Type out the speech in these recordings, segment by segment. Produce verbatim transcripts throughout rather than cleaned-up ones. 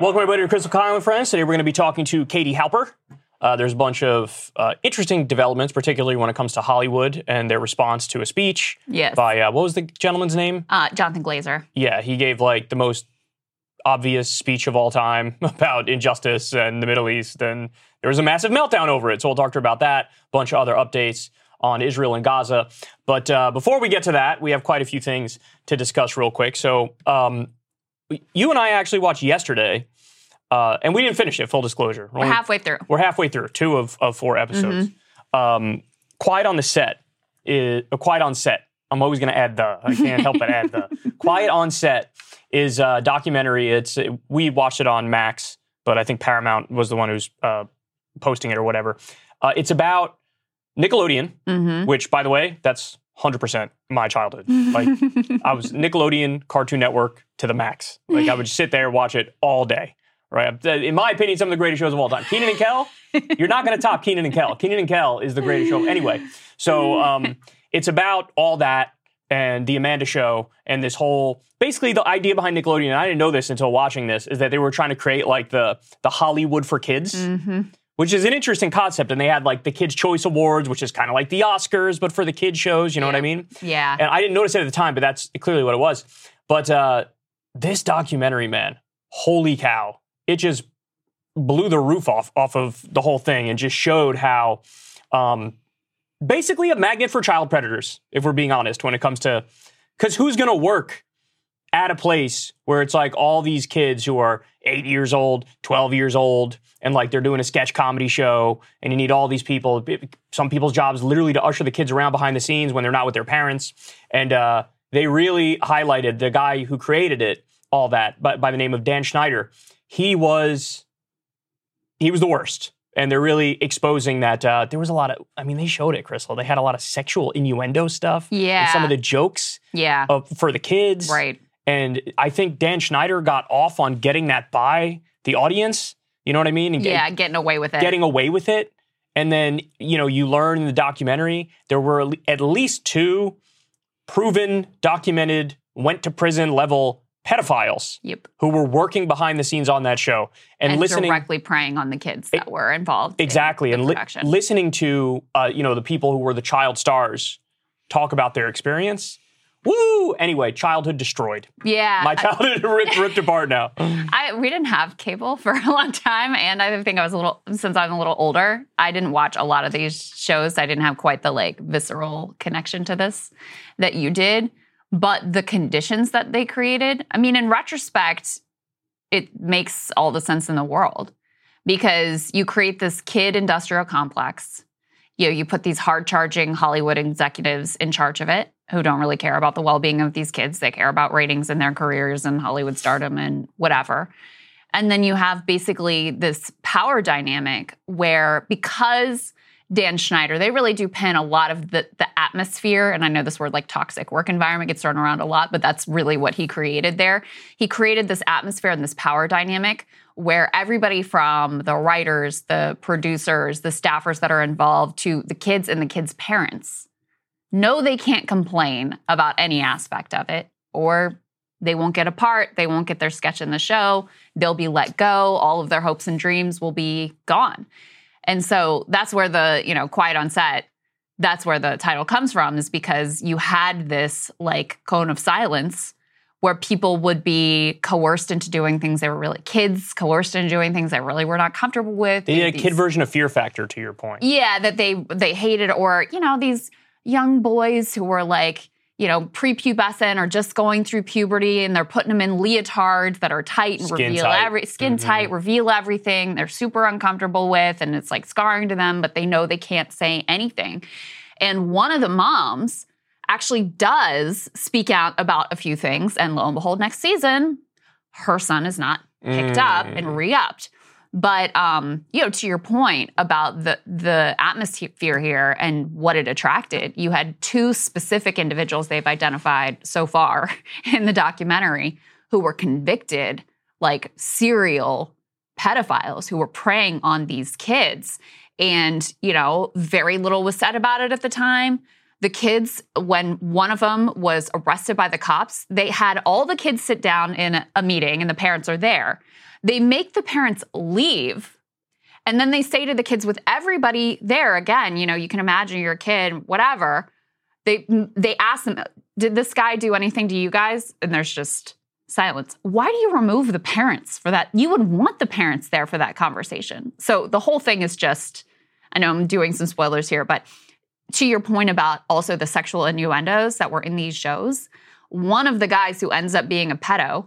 Welcome, everybody, to Crystal Kyle and Friends. Today, we're going to be talking to Katie Halper. Uh, there's a bunch of uh, interesting developments, particularly when it comes to Hollywood and their response to a speech yes. by, uh, what was the gentleman's name? Uh, Jonathan Glazer. Yeah, he gave, like, the most obvious speech of all time about injustice and the Middle East, and there was a massive meltdown over it. So we'll talk to her about that, a bunch of other updates on Israel and Gaza. But uh, before we get to that, we have quite a few things to discuss real quick. So um, you and I actually watched yesterday, uh, and we didn't finish it, full disclosure. We're only, halfway through. We're halfway through, two of, of four episodes. Mm-hmm. Um, Quiet on the Set is, uh, Quiet on Set. I'm always going to add the. I can't help but add the. Quiet on Set is a documentary. It's we watched it on Max, but I think Paramount was the one who's uh, posting it or whatever. Uh, it's about Nickelodeon, mm-hmm. which, by the way, that's one hundred percent my childhood. Like, I was Nickelodeon, Cartoon Network to the max. Like, I would just sit there, watch it all day. Right? In my opinion, some of the greatest shows of all time. Kenan and Kel, you're not going to top Kenan and Kel. Kenan and Kel is the greatest show. Anyway, so um, it's about all that and the Amanda Show and this whole, basically the idea behind Nickelodeon, and I didn't know this until watching this, is that they were trying to create like the the Hollywood for kids, mm-hmm. which is an interesting concept. And they had like the Kids' Choice Awards, which is kind of like the Oscars, but for the kids shows, you know yeah. what I mean? Yeah. And I didn't notice it at the time, but that's clearly what it was. But uh, this documentary, man, holy cow. It just blew the roof off off of the whole thing and just showed how um, basically a magnet for child predators, if we're being honest, when it comes to, because who's going to work at a place where it's like all these kids who are eight years old, twelve years old, and like they're doing a sketch comedy show, and you need all these people. Some people's jobs literally to usher the kids around behind the scenes when they're not with their parents. And uh, they really highlighted the guy who created it, all that, by, by the name of Dan Schneider. He was, he was the worst. And they're really exposing that uh, there was a lot of, I mean, they showed it, Crystal. They had a lot of sexual innuendo stuff. Yeah. And some of the jokes yeah. of, for the kids. Right. And I think Dan Schneider got off on getting that by the audience. You know what I mean? And yeah, get, getting away with it. Getting away with it. And then, you know, you learn in the documentary, there were at least two proven, documented, went to prison level pedophiles yep. who were working behind the scenes on that show and, and listening directly preying on the kids that it, were involved exactly in and the li- listening to uh, you know the people who were the child stars talk about their experience. Woo! Anyway, childhood destroyed. Yeah, my childhood I, ripped, ripped apart now. I we didn't have cable for a long time, and I think I was a little since I'm a little older. I didn't watch a lot of these shows. I didn't have quite the like visceral connection to this that you did. But the conditions that they created, I mean, in retrospect, it makes all the sense in the world because you create this kid industrial complex. You know, you put these hard-charging Hollywood executives in charge of it who don't really care about the well-being of these kids. They care about ratings and their careers and Hollywood stardom and whatever. And then you have basically this power dynamic where because Dan Schneider, they really do pin a lot of the, the atmosphere, and I know this word like toxic work environment gets thrown around a lot, but that's really what he created there. He created this atmosphere and this power dynamic where everybody from the writers, the producers, the staffers that are involved to the kids and the kids' parents know they can't complain about any aspect of it, or they won't get a part, they won't get their sketch in the show, they'll be let go, all of their hopes and dreams will be gone. And so that's where the, you know, Quiet on Set, that's where the title comes from, is because you had this like cone of silence where people would be coerced into doing things they were really, kids coerced into doing things they really were not comfortable with. They did a these, kid version of Fear Factor, to your point. Yeah, that they they hated, or, you know, these young boys who were like, you know, prepubescent or just going through puberty, and they're putting them in leotards that are tight and skin reveal tight. every skin mm-hmm. tight, reveal everything. They're super uncomfortable with, and it's like scarring to them, but they know they can't say anything. And one of the moms actually does speak out about a few things, and lo and behold, next season, her son is not picked mm. up and re-upped. But, um, you know, to your point about the the atmosphere here and what it attracted, you had two specific individuals they've identified so far in the documentary who were convicted, like serial pedophiles who were preying on these kids. And, you know, very little was said about it at the time. The kids, when one of them was arrested by the cops, they had all the kids sit down in a meeting and the parents are there. They make the parents leave. And then they say to the kids with everybody there, again, you know, you can imagine you're a kid, whatever. They they ask them, did this guy do anything to you guys? And there's just silence. Why do you remove the parents for that? You would want the parents there for that conversation. So the whole thing is just, I know I'm doing some spoilers here, but to your point about also the sexual innuendos that were in these shows, one of the guys who ends up being a pedo,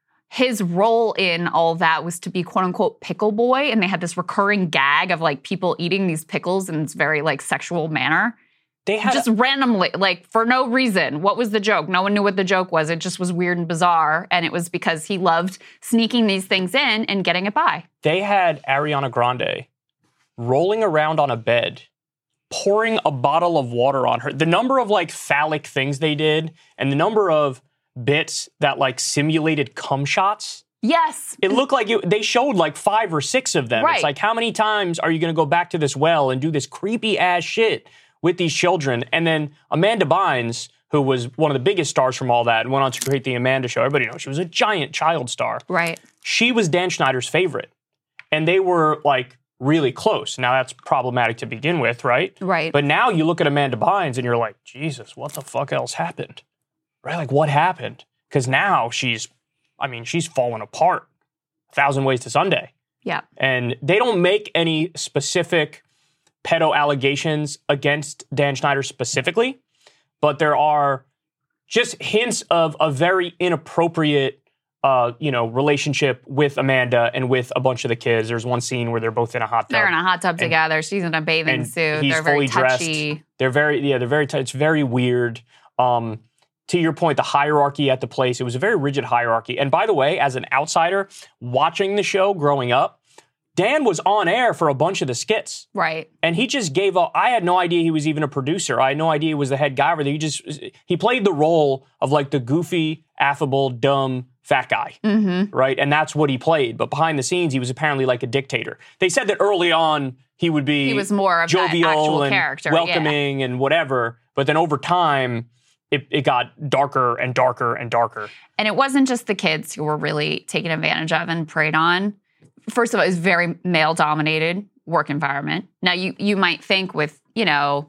his role in all that was to be quote unquote pickle boy. And they had this recurring gag of like people eating these pickles in this very like sexual manner. They had just a- randomly, like for no reason. What was the joke? No one knew what the joke was. It just was weird and bizarre. And it was because he loved sneaking these things in and getting it by. They had Ariana Grande rolling around on a bed, pouring a bottle of water on her. The number of like phallic things they did and the number of bits that like simulated cum shots. Yes. It looked like it, they showed like five or six of them. Right. It's like, how many times are you going to go back to this well and do this creepy ass shit with these children? And then Amanda Bynes, who was one of the biggest stars from all that and went on to create the Amanda Show. Everybody knows she was a giant child star. Right. She was Dan Schneider's favorite. And they were like really close. Now that's problematic to begin with, right? Right. But now you look at Amanda Bynes and you're like, Jesus, what the fuck else happened? Right? Like what happened? Because now she's, I mean, she's fallen apart a thousand ways to Sunday. Yeah. And they don't make any specific pedo allegations against Dan Schneider specifically, but there are just hints of a very inappropriate Uh, you know, relationship with Amanda and with a bunch of the kids. There's one scene where they're both in a hot tub. They're in a hot tub and, together. She's in a bathing suit. He's they're fully very touchy. dressed. They're very, yeah, they're very, t- it's very weird. Um, to your point, the hierarchy at the place, it was a very rigid hierarchy. And by the way, as an outsider watching the show growing up, Dan was on air for a bunch of the skits. Right. And he just gave up. I had no idea he was even a producer. I had no idea he was the head guy over there. He just, he played the role of like the goofy, affable, dumb, fat guy, mm-hmm. right? And that's what he played. But behind the scenes, he was apparently like a dictator. They said that early on, he would be he was more of jovial that actual and character, welcoming yeah. and whatever. But then over time, it, it got darker and darker and darker. And it wasn't just the kids who were really taken advantage of and preyed on. First of all, it was very male-dominated work environment. Now, you you might think with, you know,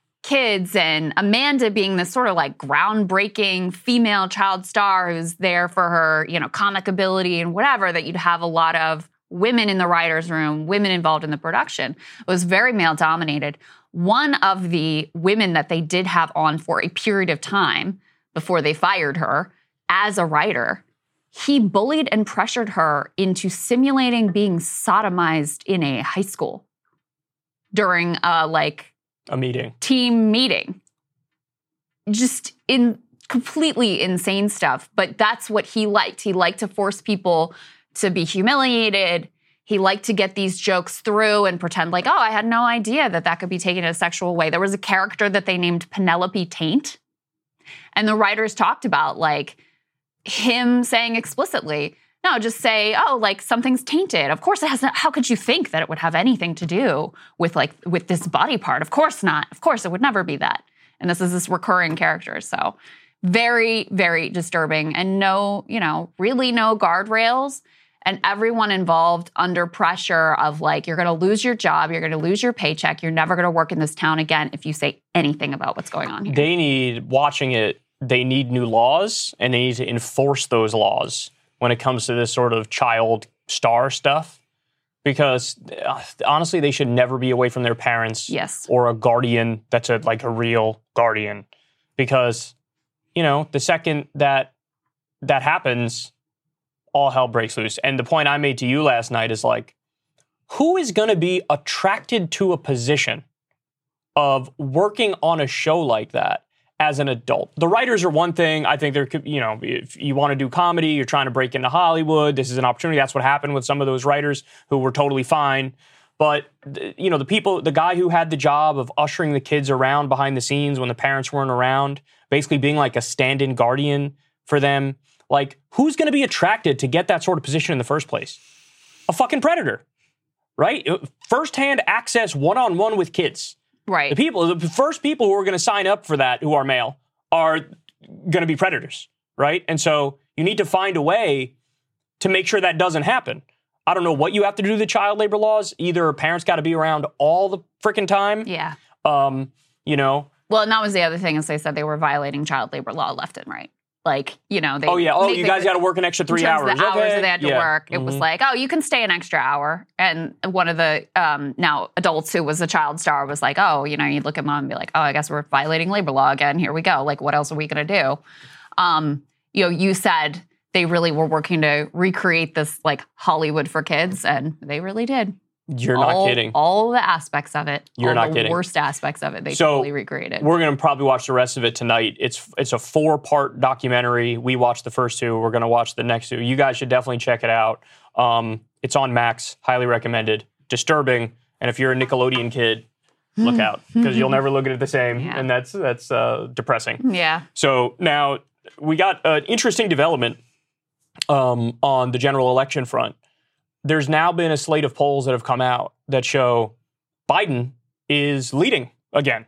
kids and Amanda being this sort of like groundbreaking female child star who's there for her, you know, comic ability and whatever, that you'd have a lot of women in the writer's room, women involved in the production. It was very male-dominated. One of the women that they did have on for a period of time before they fired her as a writer, he bullied and pressured her into simulating being sodomized in a high school during a, like, a meeting, team meeting. Just in completely insane stuff. But that's what he liked. He liked to force people to be humiliated. He liked to get these jokes through and pretend like, oh, I had no idea that that could be taken in a sexual way. There was a character that they named Penelope Taint. And the writers talked about, like, him saying explicitly, no, just say, oh, like something's tainted. Of course it hasn't. How could you think that it would have anything to do with like with this body part? Of course not. Of course it would never be that. And this is this recurring character. So very, very disturbing and no, you know, really no guardrails and everyone involved under pressure of like, you're going to lose your job. You're going to lose your paycheck. You're never going to work in this town again if you say anything about what's going on here. They need, watching it, they need new laws and they need to enforce those laws when it comes to this sort of child star stuff. Because uh, honestly, they should never be away from their parents. Yes. Or a guardian that's a, like a real guardian. Because, you know, the second that that happens, all hell breaks loose. And the point I made to you last night is like, who is going to be attracted to a position of working on a show like that as an adult? The writers are one thing. I think there could, you know, if you want to do comedy, you're trying to break into Hollywood, this is an opportunity. That's what happened with some of those writers who were totally fine. But, you know, the people, the guy who had the job of ushering the kids around behind the scenes when the parents weren't around, basically being like a stand-in guardian for them, like, who's going to be attracted to get that sort of position in the first place? A fucking predator, right? First-hand access one-on-one with kids. Right. The people, the first people who are going to sign up for that who are male are going to be predators, right? And so you need to find a way to make sure that doesn't happen. I don't know what you have to do to the child labor laws. Either parents got to be around all the freaking time. Yeah. Um, you know. Well, and that was the other thing is they said they were violating child labor law left and right. Like, you know, they. Oh, yeah. Oh, you guys got to work an extra three hours. The hours okay. that they had to yeah. work. It mm-hmm. was like, oh, you can stay an extra hour. And one of the um, now adults who was a child star was like, oh, you know, you'd look at mom and be like, oh, I guess we're violating labor law again. Here we go. Like, what else are we going to do? Um, you know, you said they really were working to recreate this like Hollywood for kids, and they really did. You're all, not kidding. All the aspects of it. You're all not the kidding. Worst aspects of it. They so totally recreated. We're going to probably watch the rest of it tonight. It's it's a four-part documentary. We watched the first two. We're going to watch the next two. You guys should definitely check it out. Um, it's on Max. Highly recommended. Disturbing. And if you're a Nickelodeon kid, look out because you'll never look at it the same. Yeah. And that's that's uh, depressing. Yeah. So now we got an interesting development um, on the general election front. There's now been a slate of polls that have come out that show Biden is leading again.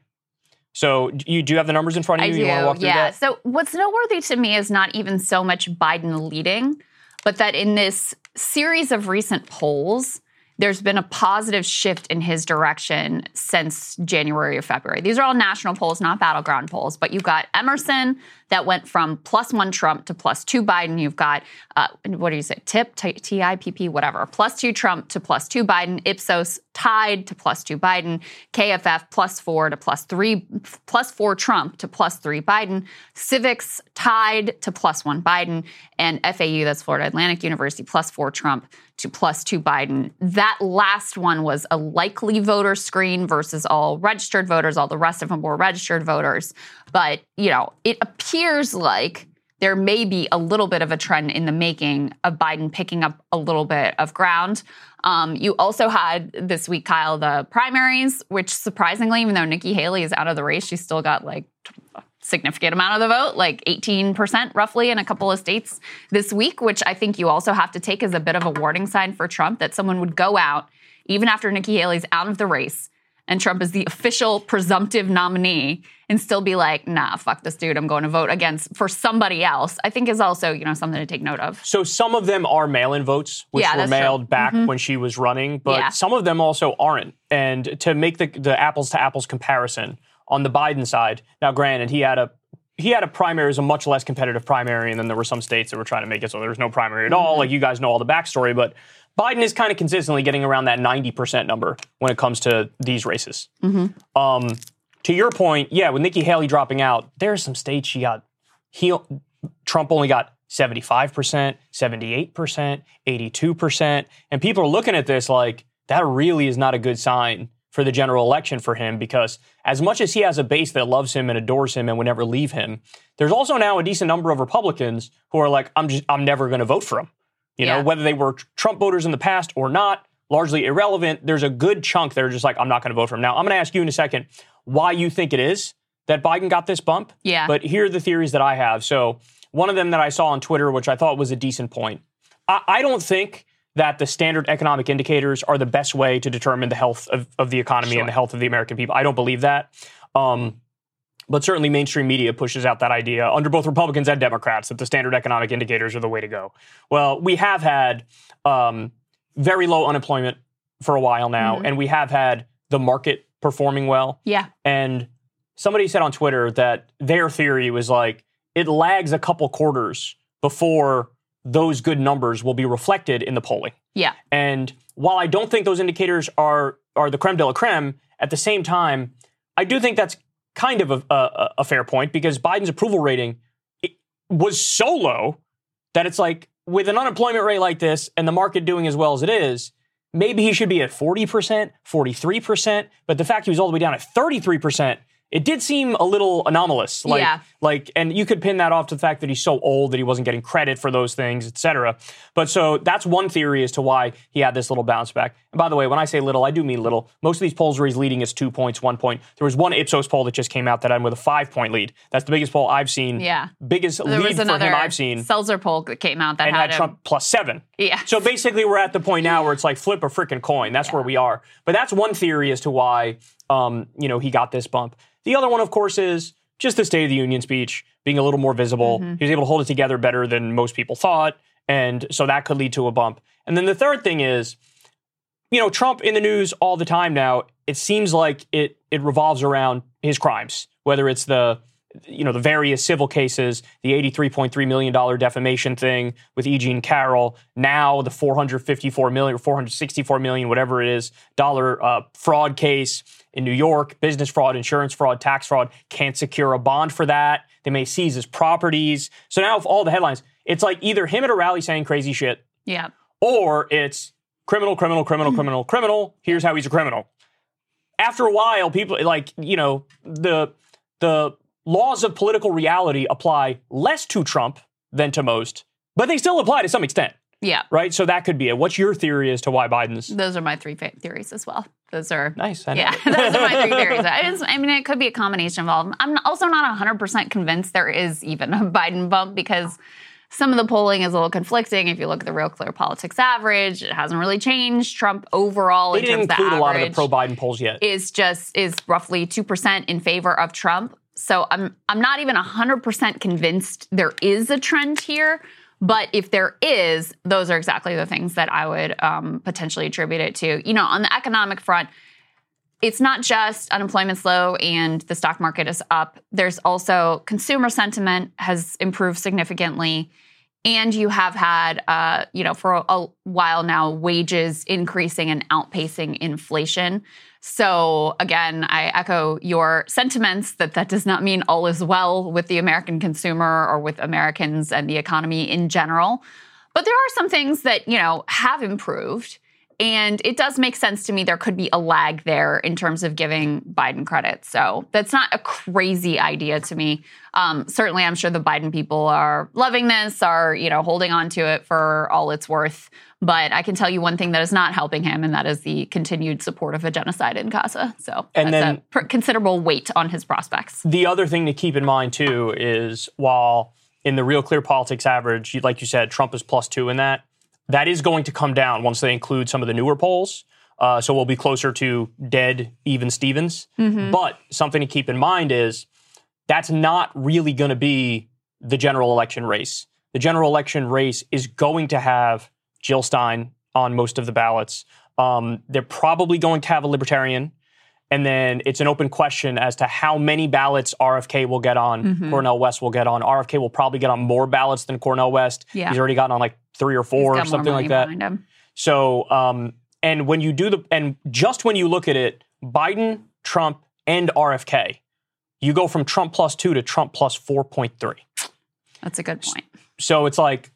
So you do you have the numbers in front of you? I you do, want to walk through yeah. that? So what's noteworthy to me is not even so much Biden leading, but that in this series of recent polls, there's been a positive shift in his direction since January or February. These are all national polls, not battleground polls. But you've got Emerson that went from plus one Trump to plus two Biden. You've got, uh, what do you say, T I P, T I P P, whatever, plus two Trump to plus two Biden. Ipsos tied to plus two Biden. K F F plus four to plus three, plus four Trump to plus three Biden. Civics tied to plus one Biden. And F A U, that's Florida Atlantic University, plus four Trump to plus two Biden. That last one was a likely voter screen versus all registered voters. All the rest of them were registered voters. But, you know, it appears like there may be a little bit of a trend in the making of Biden picking up a little bit of ground. Um, you also had this week, Kyle, the primaries, which surprisingly, even though Nikki Haley is out of the race, she still got like a significant amount of the vote, like eighteen percent roughly in a couple of states this week, which I think you also have to take as a bit of a warning sign for Trump that someone would go out, even after Nikki Haley's out of the race, and Trump is the official presumptive nominee, and still be like, nah, fuck this dude, I'm going to vote against for somebody else, I think is also, you know, something to take note of. So some of them are mail-in votes, which yeah, were mailed true. back mm-hmm. when she was running, but yeah. some of them also aren't. And to make the, the apples-to-apples comparison on the Biden side, now granted, he had a he had a primary, it was a much less competitive primary, and then there were some states that were trying to make it so there was no primary at mm-hmm. all. Like, you guys know all the backstory, but Biden is kind of consistently getting around that ninety percent number when it comes to these races. Mm-hmm. Um, to your point, yeah, with Nikki Haley dropping out, there are some states she got, he, Trump only got seventy-five percent, seventy-eight percent, eighty-two percent. And people are looking at this like, that really is not a good sign for the general election for him, because as much as he has a base that loves him and adores him and would never leave him, there's also now a decent number of Republicans who are like, I'm just, I'm never going to vote for him. You know, yeah. whether they were Trump voters in the past or not, largely irrelevant. There's a good chunk that are just like, I'm not going to vote for him. Now, I'm going to ask you in a second why you think it is that Biden got this bump. Yeah. But here are the theories that I have. So one of them that I saw on Twitter, which I thought was a decent point. I, I don't think that the standard economic indicators are the best way to determine the health of, of the economy sure. and the health of the American people. I don't believe that. Um, But certainly mainstream media pushes out that idea under both Republicans and Democrats that the standard economic indicators are the way to go. Well, we have had um, very low unemployment for a while now, mm-hmm. and we have had the market performing well. Yeah. And somebody said on Twitter that their theory was like, it lags a couple quarters before those good numbers will be reflected in the polling. Yeah. And while I don't think those indicators are are the creme de la creme, at the same time, I do think that's kind of a, a, a fair point, because Biden's approval rating it was so low that it's like, with an unemployment rate like this and the market doing as well as it is, maybe he should be at forty percent, forty-three percent. But the fact he was all the way down at thirty-three percent, it did seem a little anomalous. Like, yeah. like, and you could pin that off to the fact that he's so old that he wasn't getting credit for those things, et cetera. But so that's one theory as to why he had this little bounce back. And by the way, when I say little, I do mean little. Most of these polls where he's leading is two points, one point. There was one Ipsos poll that just came out that I'm with a five-point lead. That's the biggest poll I've seen. Yeah. Biggest there lead was for another him I've seen. Seltzer poll that came out that and had, had Trump plus seven. Yeah. So basically we're at the point now where it's like flip a freaking coin. That's yeah. where we are. But that's one theory as to why um, you know, he got this bump. The other one, of course, is just the State of the Union speech, being a little more visible. Mm-hmm. He was able to hold it together better than most people thought. And so that could lead to a bump. And then the third thing is, you know, Trump in the news all the time now. It seems like it it revolves around his crimes, whether it's the, you know, the various civil cases, the eighty-three point three million dollars defamation thing with E. Jean Carroll, now the four hundred fifty-four million dollars or four hundred sixty-four million dollars, whatever it is, dollar uh, fraud case in New York, business fraud, insurance fraud, tax fraud, can't secure a bond for that. They may seize his properties. So now, if all the headlines, it's like either him at a rally saying crazy shit, yeah, or it's criminal, criminal, criminal, criminal, criminal. Here's how he's a criminal. After a while, people like, you know, the the laws of political reality apply less to Trump than to most, but they still apply to some extent. Yeah. Right? So that could be it. What's your theory as to why Biden's? Those are my three fa- theories as well. Those are... Nice. I know. Yeah, those are my three theories. I, just, I mean, it could be a combination of all. I'm also not one hundred percent convinced there is even a Biden bump because some of the polling is a little conflicting. If you look at the Real Clear Politics average, it hasn't really changed. Trump overall, they in didn't terms include of the a lot of average, the pro-Biden polls yet. Is just is roughly two percent in favor of Trump. So I'm I'm not even one hundred percent convinced there is a trend here. But if there is, those are exactly the things that I would um, potentially attribute it to. You know, on the economic front, it's not just unemployment's low and the stock market is up. There's also consumer sentiment has improved significantly. And you have had, uh, you know, for a, a while now, wages increasing and outpacing inflation. So again, I echo your sentiments that that does not mean all is well with the American consumer or with Americans and the economy in general. But there are some things that, you know, have improved. And it does make sense to me there could be a lag there in terms of giving Biden credit. So that's not a crazy idea to me. Um, certainly, I'm sure the Biden people are loving this, are, you know, holding on to it for all it's worth. But I can tell you one thing that is not helping him, and that is the continued support of a genocide in Gaza. So and that's then, a pr- considerable weight on his prospects. The other thing to keep in mind, too, is while in the Real Clear Politics average, like you said, Trump is plus two in that. That is going to come down once they include some of the newer polls. Uh, so we'll be closer to dead, even Stevens. Mm-hmm. But something to keep in mind is that's not really going to be the general election race. The general election race is going to have Jill Stein on most of the ballots. Um, they're probably going to have a libertarian. And then it's an open question as to how many ballots R F K will get on, mm-hmm. Cornel West will get on. R F K will probably get on more ballots than Cornel West. Yeah. He's already gotten on like three or four or something like that. So, um, and when you do the, and just when you look at it, Biden, Trump, and R F K, you go from Trump plus two to Trump plus four point three. That's a good point. So it's like,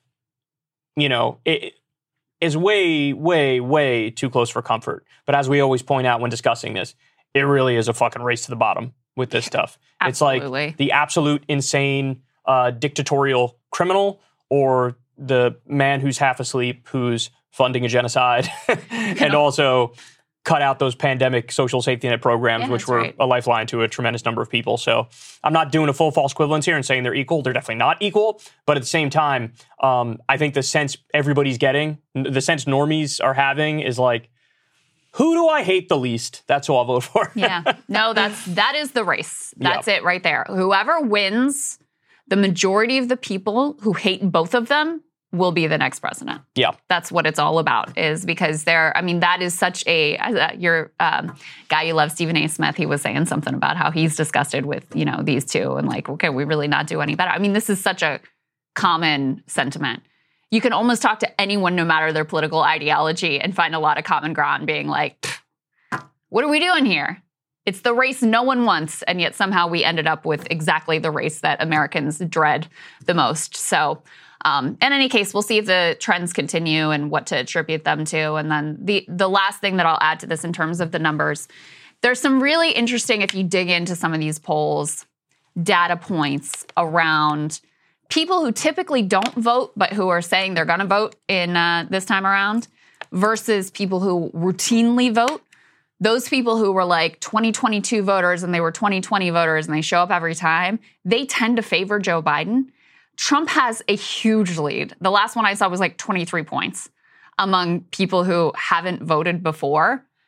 you know, it is way, way, way too close for comfort. But as we always point out when discussing this, it really is a fucking race to the bottom with this stuff. Absolutely. It's like the absolute insane uh, dictatorial criminal or the man who's half asleep who's funding a genocide and also cut out those pandemic social safety net programs, yeah, which were right. a lifeline to a tremendous number of people. So I'm not doing a full false equivalence here and saying they're equal. They're definitely not equal. But at the same time, um, I think the sense everybody's getting, the sense normies are having is like, who do I hate the least? That's who I'll vote for. Yeah. No, that's that is the race. That's yep. it right there. Whoever wins, the majority of the people who hate both of them will be the next president. Yeah. That's what it's all about, is because they're, I mean, that is such a, uh, your um, guy you love, Stephen A. Smith, he was saying something about how he's disgusted with, you know, these two and like, okay, we really not do any better. I mean, this is such a common sentiment. You can almost talk to anyone, no matter their political ideology, and find a lot of common ground being like, what are we doing here? It's the race no one wants, and yet somehow we ended up with exactly the race that Americans dread the most. So um, in any case, we'll see if the trends continue and what to attribute them to. And then the, the last thing that I'll add to this in terms of the numbers, there's some really interesting, if you dig into some of these polls, data points around people who typically don't vote, but who are saying they're going to vote in uh, this time around, versus people who routinely vote. Those people who were like twenty twenty-two voters and they were twenty twenty voters and they show up every time, they tend to favor Joe Biden. Trump has a huge lead. The last one I saw was like twenty-three points among people who haven't voted before.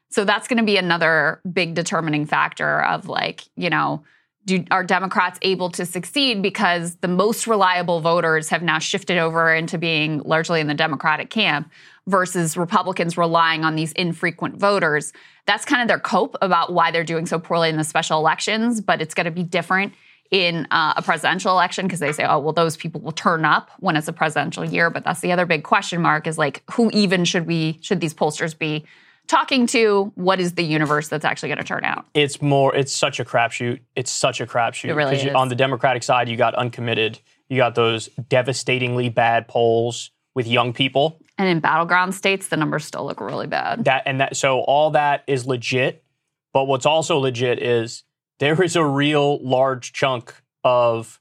So that's going to be another big determining factor of like, you know, do, are Democrats able to succeed because the most reliable voters have now shifted over into being largely in the Democratic camp versus Republicans relying on these infrequent voters. That's kind of their cope about why they're doing so poorly in the special elections, but it's going to be different in uh, a presidential election because they say, oh, well, those people will turn up when it's a presidential year. But that's the other big question mark is like, who even should we, should these pollsters be talking to? What is the universe that's actually going to turn out? It's more, it's such a crapshoot. It's such a crapshoot. It really you, is. On the Democratic side, you got uncommitted. You got those devastatingly bad polls with young people. And in battleground states, the numbers still look really bad. That and that. So all that is legit. But what's also legit is there is a real large chunk of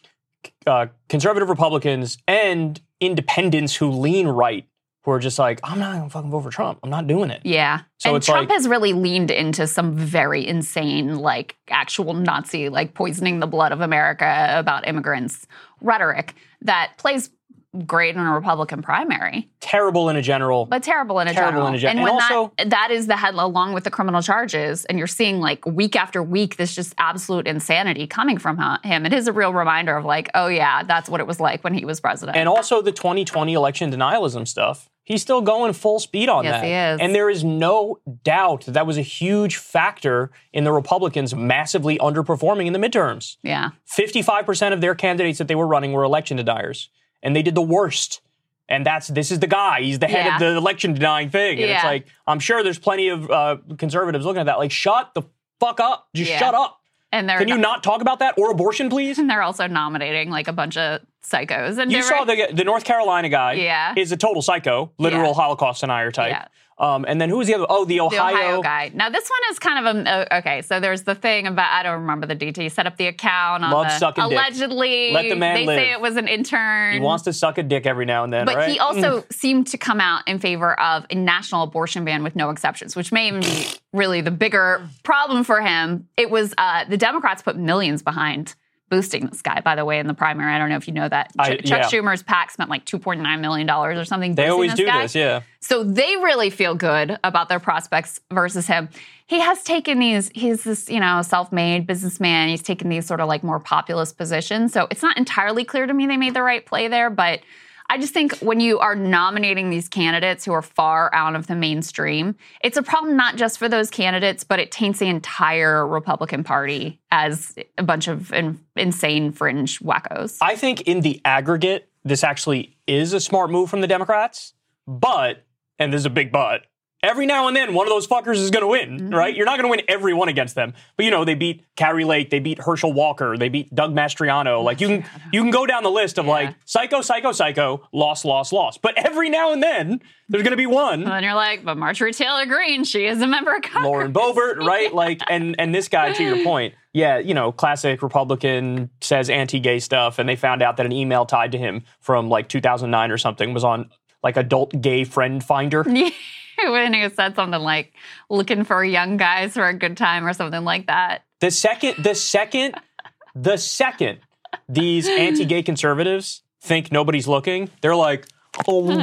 uh, conservative Republicans and independents who lean right who are just like, I'm not going to fucking vote for Trump. I'm not doing it. Yeah. So and it's Trump like, has really leaned into some very insane, like actual Nazi, like poisoning the blood of America about immigrants rhetoric that plays great in a Republican primary. Terrible in a general. But terrible in a terrible general. In a gen- and and when also, that, that is the head along with the criminal charges, and you're seeing like week after week this just absolute insanity coming from him. It is a real reminder of like, oh yeah, that's what it was like when he was president. And also the twenty twenty election denialism stuff. He's still going full speed on yes, that. He is. And there is no doubt that that was a huge factor in the Republicans massively underperforming in the midterms. Yeah. fifty-five percent of their candidates that they were running were election deniers. And they did the worst. And that's this is the guy. He's the head yeah. of the election denying thing. And yeah. it's like, I'm sure there's plenty of uh, conservatives looking at that like, shut the fuck up. Just yeah. shut up. And they're Can you not talk about that? Or abortion, please? And they're also nominating like a bunch of psychos. And you saw the the North Carolina guy yeah. is a total psycho, literal yeah. Holocaust denier type. Yeah. Um, and then who was the other? Oh, the Ohio. The Ohio guy. Now, this one is kind of a, okay, so there's the thing about, I don't remember the detail. He set up the account on Love the, sucking dick. allegedly. Let the man they live. say it was an intern. He wants to suck a dick every now and then, But right? he also seemed to come out in favor of a national abortion ban with no exceptions, which may even be really the bigger problem for him. It was, uh, the Democrats put millions behind boosting this guy, by the way, in the primary. I don't know if you know that. Ch- I, Chuck yeah. Schumer's PAC spent like two point nine million dollars or something They boosting always this do guy. this, yeah. So they really feel good about their prospects versus him. He has taken these, he's this, you know, self-made businessman. He's taken these sort of like more populist positions. So it's not entirely clear to me they made the right play there, but I just think when you are nominating these candidates who are far out of the mainstream, it's a problem not just for those candidates, but it taints the entire Republican Party as a bunch of in, insane fringe wackos. I think in the aggregate, this actually is a smart move from the Democrats. But, and there's a big but, every now and then one of those fuckers is going to win, mm-hmm. right? You're not going to win every one against them. But, you know, they beat Carrie Lake, they beat Herschel Walker, they beat Doug Mastriano. Like, you can you can go down the list of, yeah. like, psycho, psycho, psycho, loss, loss, loss. But every now and then, there's going to be one. And then you're like, but Marjorie Taylor Greene, she is a member of Congress. Lauren Boebert, right? Like, and, and this guy, to your point, yeah, you know, classic Republican says anti-gay stuff, and they found out that an email tied to him from, like, two thousand nine or something was on, like, adult gay friend finder. Yeah. When he said something like looking for young guys for a good time or something like that. The second, the second, the second these anti-gay conservatives think nobody's looking, they're like, oh,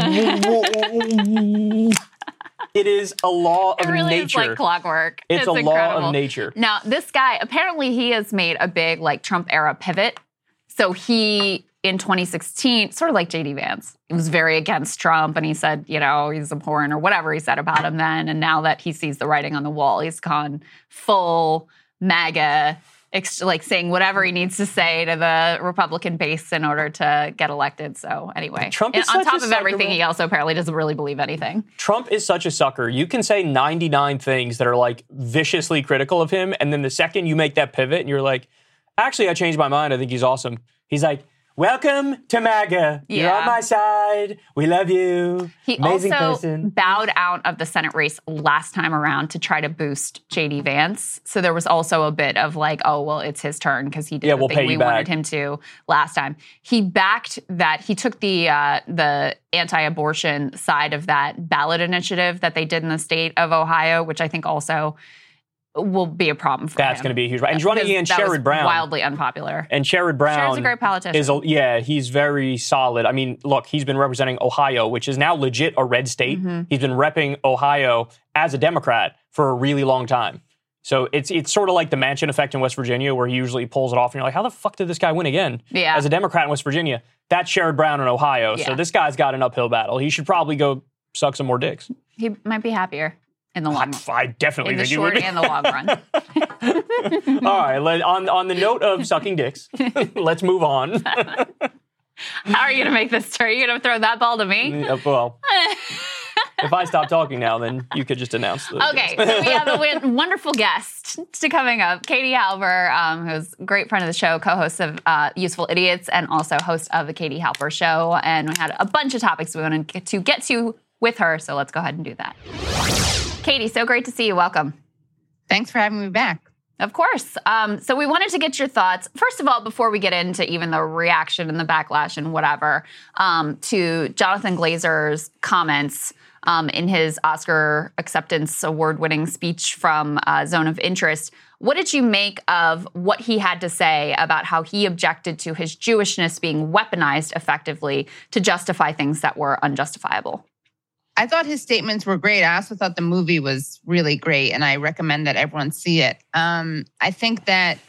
it is a law of it really nature. Is like clockwork. It's, it's a incredible. law of nature. Now, this guy, apparently he has made a big like Trump era pivot. So he, in twenty sixteen, sort of like J D Vance, he was very against Trump and he said, you know, he's abhorrent or whatever he said about him then. And now that he sees the writing on the wall, he's gone full MAGA, ex- like saying whatever he needs to say to the Republican base in order to get elected. So anyway, Trump is and on such top a of sucker, everything, man. he also apparently doesn't really believe anything. Trump is such a sucker. You can say ninety-nine things that are like viciously critical of him. And then the second you make that pivot and you're like, actually, I changed my mind. I think he's awesome. He's like, welcome to MAGA. Yeah. You're on my side. We love you. He Amazing also person. bowed out of the Senate race last time around to try to boost J D Vance. So there was also a bit of like, oh, well, it's his turn because he did Yeah, the we'll thing pay we you back. wanted him to last time. He backed that. He took the uh, the anti-abortion side of that ballot initiative that they did in the state of Ohio, which I think also will be a problem for That's him. going to be a huge problem. And he's running Because against that was Sherrod Brown. Wildly unpopular. And Sherrod Brown Sherrod's a great politician. is a, yeah, he's very solid. I mean, look, he's been representing Ohio, which is now legit a red state. Mm-hmm. He's been repping Ohio as a Democrat for a really long time. So it's it's sort of like the Manchin effect in West Virginia, where he usually pulls it off, and you're like, how the fuck did this guy win again? Yeah. As a Democrat in West Virginia, that's Sherrod Brown in Ohio. Yeah. So this guy's got an uphill battle. He should probably go suck some more dicks. He might be happier in the long run. I definitely In the think he short would. and the long run. All right, let, on on the note of sucking dicks, let's move on. How are you going to make this turn? Are you going to throw that ball to me? Uh, well, if I stop talking now, then you could just announce the Okay, so we have a win- wonderful guest to coming up. Katie Halper, um, who's a great friend of the show, co-host of uh, Useful Idiots, and also host of the Katie Halper Show. And we had a bunch of topics we wanted to get to, get to with her, so let's go ahead and do that. Katie, so great to see you. Welcome. Thanks for having me back. Of course. Um, so we wanted to get your thoughts, first of all, before we get into even the reaction and the backlash and whatever, um, to Jonathan Glazer's comments um, in his Oscar acceptance award-winning speech from uh, Zone of Interest. What did you make of what he had to say about how he objected to his Jewishness being weaponized effectively to justify things that were unjustifiable? I thought his statements were great. I also thought the movie was really great, and I recommend that everyone see it. Um, I think that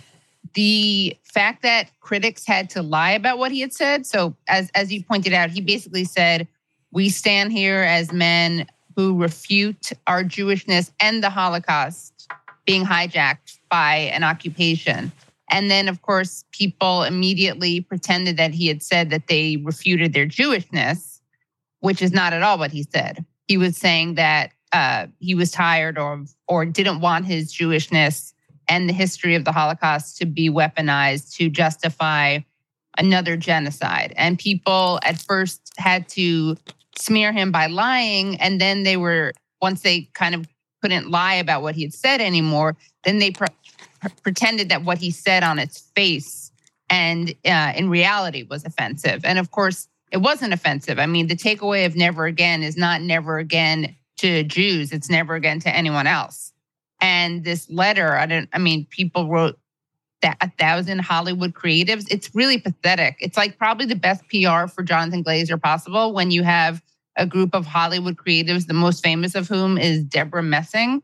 the fact that critics had to lie about what he had said, so as, as you pointed out, he basically said, we stand here as men who refute our Jewishness and the Holocaust being hijacked by an occupation. And then, of course, people immediately pretended that he had said that they refuted their Jewishness, which is not at all what he said. He was saying that uh, he was tired or or didn't want his Jewishness and the history of the Holocaust to be weaponized to justify another genocide. And people at first had to smear him by lying, and then they were, once they kind of couldn't lie about what he had said anymore, then they pre- pretended that what he said on its face and uh, in reality was offensive. And of course, it wasn't offensive. I mean, the takeaway of never again is not never again to Jews. It's never again to anyone else. And this letter, I don't, I mean, people wrote that a thousand Hollywood creatives. It's really pathetic. It's like probably the best P R for Jonathan Glazer possible when you have a group of Hollywood creatives, the most famous of whom is Deborah Messing.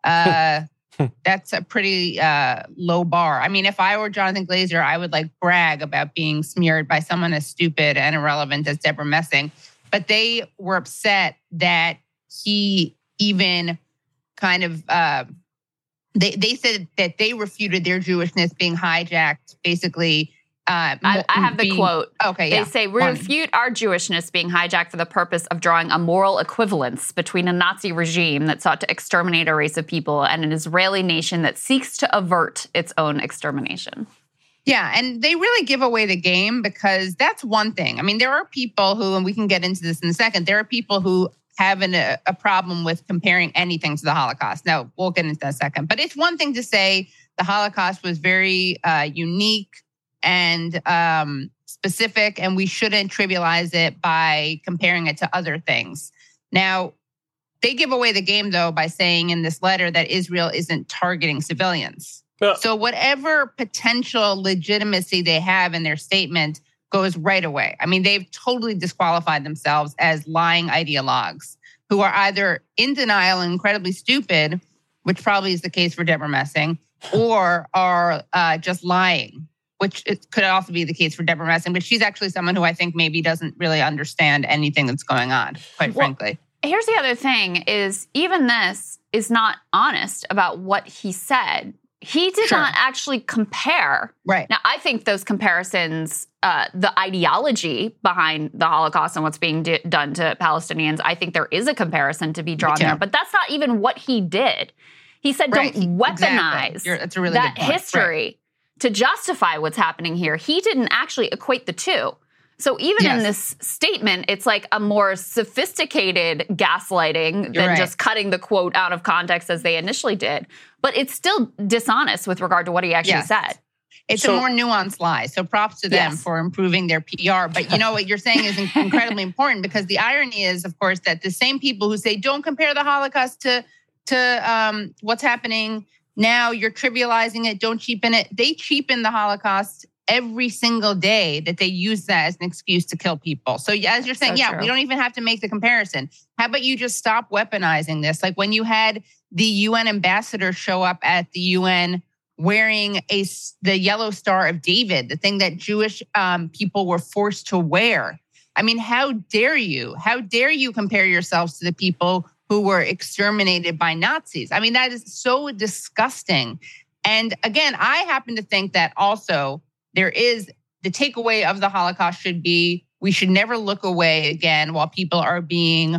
Uh, That's a pretty uh, low bar. I mean, if I were Jonathan Glazer, I would like brag about being smeared by someone as stupid and irrelevant as Deborah Messing. But they were upset that he even kind of, uh, they, they said that they refuted their Jewishness being hijacked, basically. Uh, I, I have the being, quote. Okay, yeah. They say, we refute our Jewishness being hijacked for the purpose of drawing a moral equivalence between a Nazi regime that sought to exterminate a race of people and an Israeli nation that seeks to avert its own extermination. Yeah, and they really give away the game because that's one thing. I mean, there are people who, and we can get into this in a second, there are people who have an, a, a problem with comparing anything to the Holocaust. Now, we'll get into that in a second. But it's one thing to say the Holocaust was very uh, unique and um, specific, and we shouldn't trivialize it by comparing it to other things. Now, they give away the game, though, by saying in this letter that Israel isn't targeting civilians. Uh, So whatever potential legitimacy they have in their statement goes right away. I mean, they've totally disqualified themselves as lying ideologues who are either in denial and incredibly stupid, which probably is the case for Deborah Messing, or are uh, just lying, which it could also be the case for Deborah Messing, but she's actually someone who I think maybe doesn't really understand anything that's going on, quite Well, frankly. Here's the other thing is even this is not honest about what he said. He did Sure. not actually compare. Right. Now, I think those comparisons, uh, the ideology behind the Holocaust and what's being di- done to Palestinians, I think there is a comparison to be drawn too. there. But that's not even what he did. He said, Right. don't weaponize Exactly. You're- that's a really that good point. history Right. to justify what's happening here. He didn't actually equate the two. So even in Yes. this statement, it's like a more sophisticated gaslighting than right. just cutting the quote out of context as they initially did. But it's still dishonest with regard to what he actually Yes. said. It's So- a more nuanced lie. So props to them Yes. for improving their P R. But you know what you're saying is in- incredibly important because the irony is, of course, that the same people who say don't compare the Holocaust to to um, what's happening now you're trivializing it, don't cheapen it. They cheapen the Holocaust every single day that they use that as an excuse to kill people. So as you're saying, So yeah, true. we don't even have to make the comparison. How about you just stop weaponizing this? Like when you had the U N ambassador show up at the U N wearing a the yellow Star of David, the thing that Jewish um, people were forced to wear. I mean, how dare you? How dare you compare yourselves to the people who were exterminated by Nazis? I mean, that is so disgusting. And again, I happen to think that also there is the takeaway of the Holocaust should be we should never look away again while people are being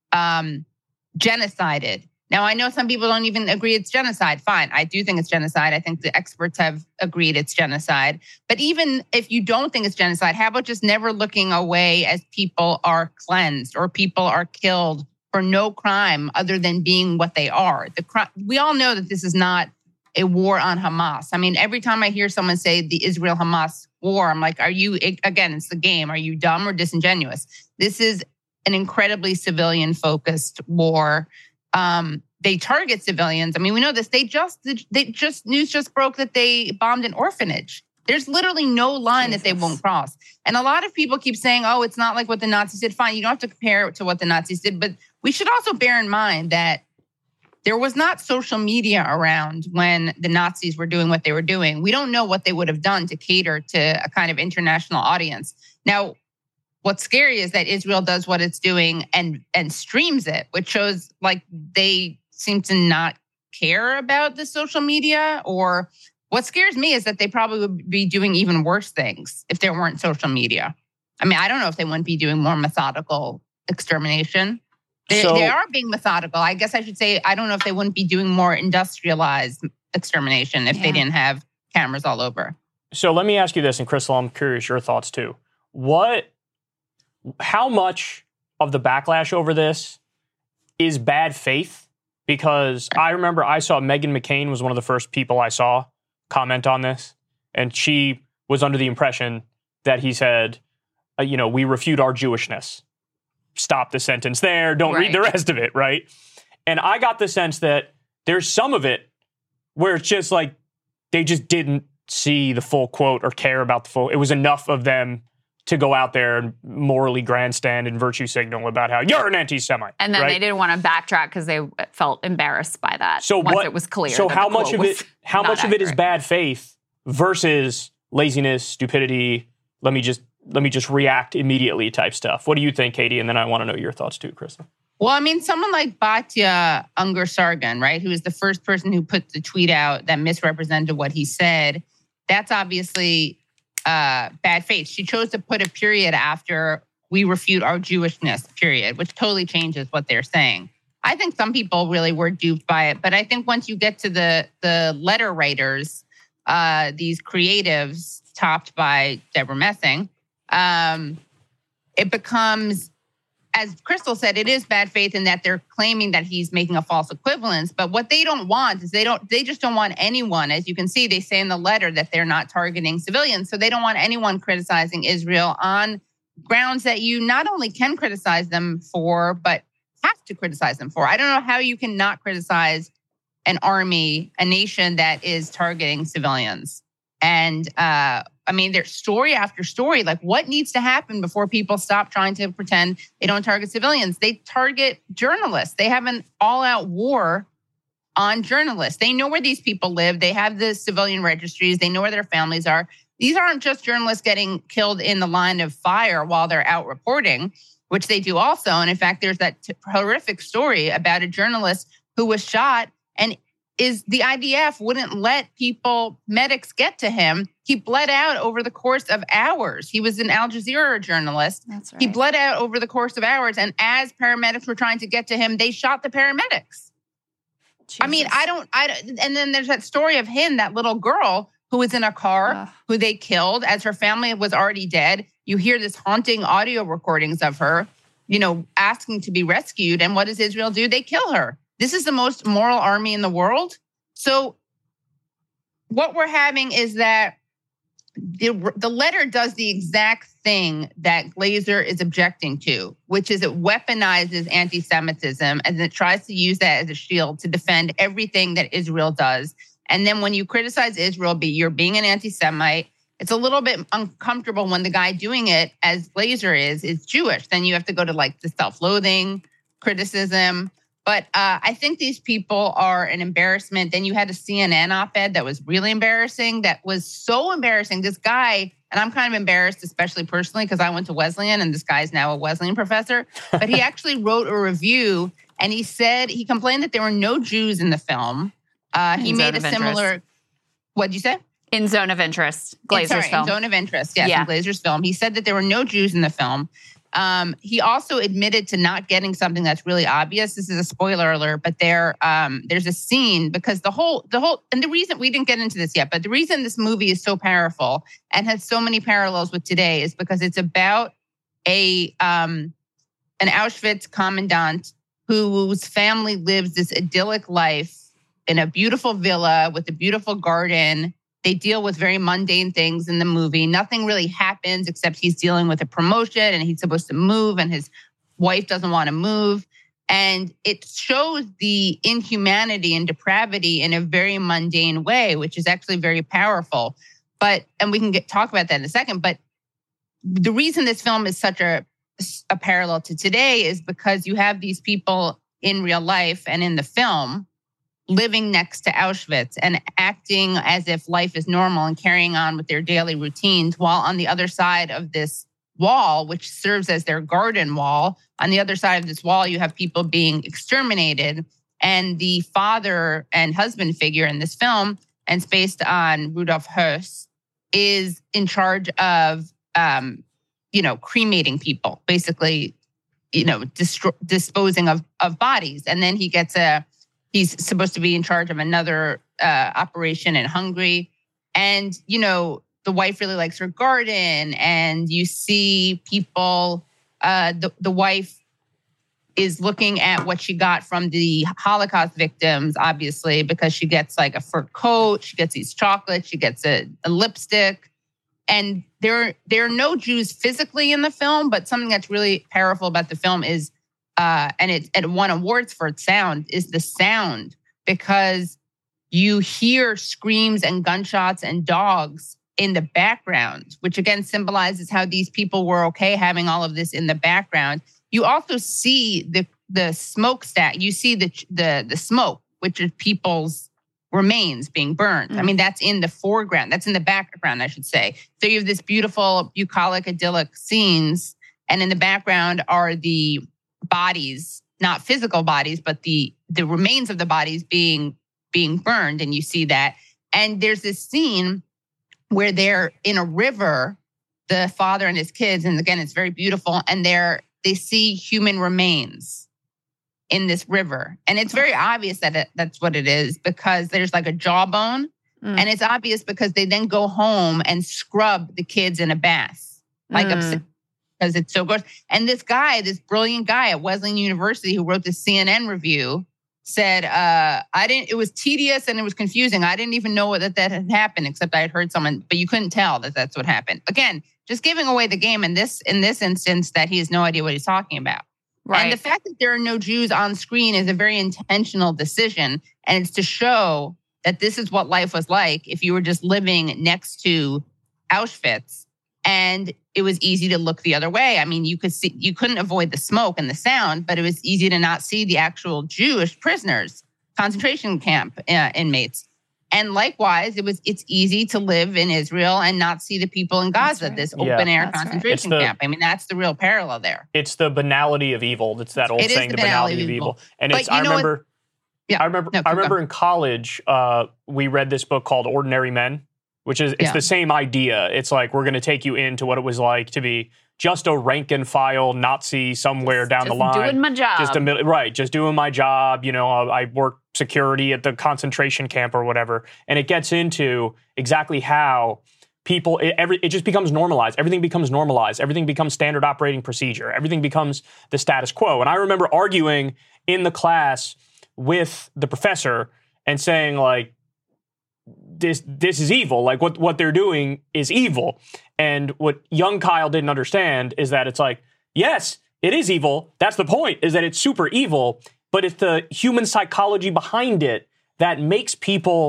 um, genocided. Now, I know some people don't even agree it's genocide. Fine, I do think it's genocide. I think the experts have agreed it's genocide. But even if you don't think it's genocide, how about just never looking away as people are cleansed or people are killed for no crime other than being what they are? The cri- we all know that this is not a war on Hamas. I mean, every time I hear someone say the Israel-Hamas war, I'm like, are you, again, it's the game. Are you dumb or disingenuous? This is an incredibly civilian-focused war. Um, they target civilians. I mean, we know this. They just, they just, news just broke that they bombed an orphanage. There's literally no line Jesus. that they won't cross. And a lot of people keep saying, oh, it's not like what the Nazis did. Fine, you don't have to compare it to what the Nazis did. But we should also bear in mind that there was not social media around when the Nazis were doing what they were doing. We don't know what they would have done to cater to a kind of international audience. Now, what's scary is that Israel does what it's doing and and streams it, which shows like they seem to not care about the social media. Or what scares me is that they probably would be doing even worse things if there weren't social media. I mean, I don't know if they wouldn't be doing more methodical extermination. They, So- they are being methodical. I guess I should say, I don't know if they wouldn't be doing more industrialized extermination if Yeah. they didn't have cameras all over. So let me ask you this, and Crystal, I'm curious your thoughts too. What, how much of the backlash over this is bad faith? Because I remember I saw Meghan McCain was one of the first people I saw comment on this, and she was under the impression that he said, uh, you know, we refute our Jewishness. Stop the sentence there. Don't Right. read the rest of it, right? And I got the sense that there's some of it where it's just like they just didn't see the full quote or care about the full. It was enough of them to go out there and morally grandstand and virtue signal about how you're an anti-Semite. And then right? they didn't want to backtrack because they felt embarrassed by that. So once what, it was clear. So that how the much quote of was it? How not much of it is accurate. bad faith versus laziness, stupidity? Let me just let me just react immediately type stuff. What do you think, Katie? And then I want to know your thoughts too, Crystal. Well, I mean, someone like Batya Ungar-Sargon, right, who was the first person who put the tweet out that misrepresented what he said, that's obviously uh, bad faith. She chose to put a period after we refute our Jewishness, period, which totally changes what they're saying. I think some people really were duped by it. But I think once you get to the, the letter writers, uh, these creatives topped by Deborah Messing, um, it becomes, as Crystal said, it is bad faith in that they're claiming that he's making a false equivalence. But what they don't want is they don't, they just don't want anyone, as you can see, they say in the letter that they're not targeting civilians. So they don't want anyone criticizing Israel on grounds that you not only can criticize them for, but have to criticize them for. I don't know how you can not criticize an army, a nation that is targeting civilians. And uh, I mean, there's story after story. Like, what needs to happen before people stop trying to pretend they don't target civilians? They target journalists. They have an all-out war on journalists. They know where these people live. They have the civilian registries. They know where their families are. These aren't just journalists getting killed in the line of fire while they're out reporting, which they do also. And in fact, there's that t- horrific story about a journalist who was shot, and is the I D F wouldn't let people, medics get to him. He bled out over the course of hours. He was an Al Jazeera journalist. That's right. He bled out over the course of hours. And as paramedics were trying to get to him, they shot the paramedics. I mean, Jesus. I don't, I don't, and then there's that story of him, that little girl who was in a car, Ugh. who they killed as her family was already dead. You hear this haunting audio recordings of her, you know, asking to be rescued. And what does Israel do? They kill her. This is the most moral army in the world. So what we're having is that the, the letter does the exact thing that Glazer is objecting to, which is it weaponizes anti-Semitism and it tries to use that as a shield to defend everything that Israel does. And then when you criticize Israel, be you're being an anti-Semite. It's a little bit uncomfortable when the guy doing it, as Glazer is, is Jewish. Then you have to go to like the self-loathing criticism. But uh, I think these people are an embarrassment. Then you had a C N N op-ed that was really embarrassing. That was so embarrassing. This guy, and I'm kind of embarrassed, especially personally, because I went to Wesleyan and this guy's now a Wesleyan professor. But he actually wrote a review and he said, he complained that there were no Jews in the film. Uh, he made a similar, what'd you say? In Zone of Interest, Glazer's Sorry, film. In Zone of Interest, yes, yeah. in Glazer's film. He said that there were no Jews in the film. Um, he also admitted to not getting something that's really obvious. This is a spoiler alert, but there, um, there's a scene because the whole, the whole, and the reason we didn't get into this yet, but the reason this movie is so powerful and has so many parallels with today is because it's about a um, an Auschwitz commandant whose family lives this idyllic life in a beautiful villa with a beautiful garden. They deal with very mundane things in the movie. Nothing really happens except he's dealing with a promotion and he's supposed to move and his wife doesn't want to move. And it shows the inhumanity and depravity in a very mundane way, which is actually very powerful. But, and we can get talk about that in a second, but the reason this film is such a, a parallel to today is because you have these people in real life and in the film living next to Auschwitz and acting as if life is normal and carrying on with their daily routines, while on the other side of this wall, which serves as their garden wall, on the other side of this wall, you have people being exterminated. And the father and husband figure in this film, and it's based on Rudolf Höss, is in charge of, um, you know, cremating people, basically, you know, distro- disposing of, of bodies. And then he gets a He's supposed to be in charge of another uh, operation in Hungary. And, you know, the wife really likes her garden. And you see people, uh, the, the wife is looking at what she got from the Holocaust victims, obviously, because she gets like a fur coat, she gets these chocolates, she gets a, a lipstick. And there, there are no Jews physically in the film, but something that's really powerful about the film is Uh, and it, it won awards for its sound, is the sound, because you hear screams and gunshots and dogs in the background, which again symbolizes how these people were okay having all of this in the background. You also see the the smokestack. You see the the the smoke, which is people's remains being burned. Mm. I mean, that's in the foreground. That's in the background, I should say. So you have this beautiful, bucolic, idyllic scenes, and in the background are the bodies, not physical bodies, but the the remains of the bodies being being burned, and you see that. And there's this scene where they're in a river, the father and his kids, and again, it's very beautiful, and they're they see human remains in this river, and it's very obvious that it, that's what it is, because there's like a jawbone, mm. and it's obvious because they then go home and scrub the kids in a bath, like mm. upset. Because it's so gross. And this guy, this brilliant guy at Wesleyan University who wrote the C N N review said, uh, I didn't, it was tedious and it was confusing. I didn't even know that that had happened, except I had heard someone, but you couldn't tell that that's what happened. Again, just giving away the game in this, in this instance, that he has no idea what he's talking about. Right. And the fact that there are no Jews on screen is a very intentional decision. And it's to show that this is what life was like if you were just living next to Auschwitz. And it was easy to look the other way. I mean, you could see, you couldn't avoid the smoke and the sound, but it was easy to not see the actual Jewish prisoners, concentration camp uh, inmates. And likewise, it was it's easy to live in Israel and not see the people in Gaza, right. this yeah, open air concentration right. the, camp. I mean, that's the real parallel there. It's the banality of evil. It's that old it saying, the banality, banality of evil. evil. And but it's I remember what, yeah, I remember no, I remember in college, uh, we read this book called Ordinary Men, which is it's yeah. the same idea. It's like we're going to take you into what it was like to be just a rank and file Nazi somewhere just, down just the line. Doing my job. Just a, right, just doing my job. You know, I work security at the concentration camp or whatever. And it gets into exactly how people, it, every, it just becomes normalized. Everything becomes normalized. Everything becomes standard operating procedure. Everything becomes the status quo. And I remember arguing in the class with the professor and saying, like, this this is evil. Like, what, what they're doing is evil. And what young Kyle didn't understand is that it's like, yes, it is evil. That's the point, is that it's super evil. But it's the human psychology behind it that makes people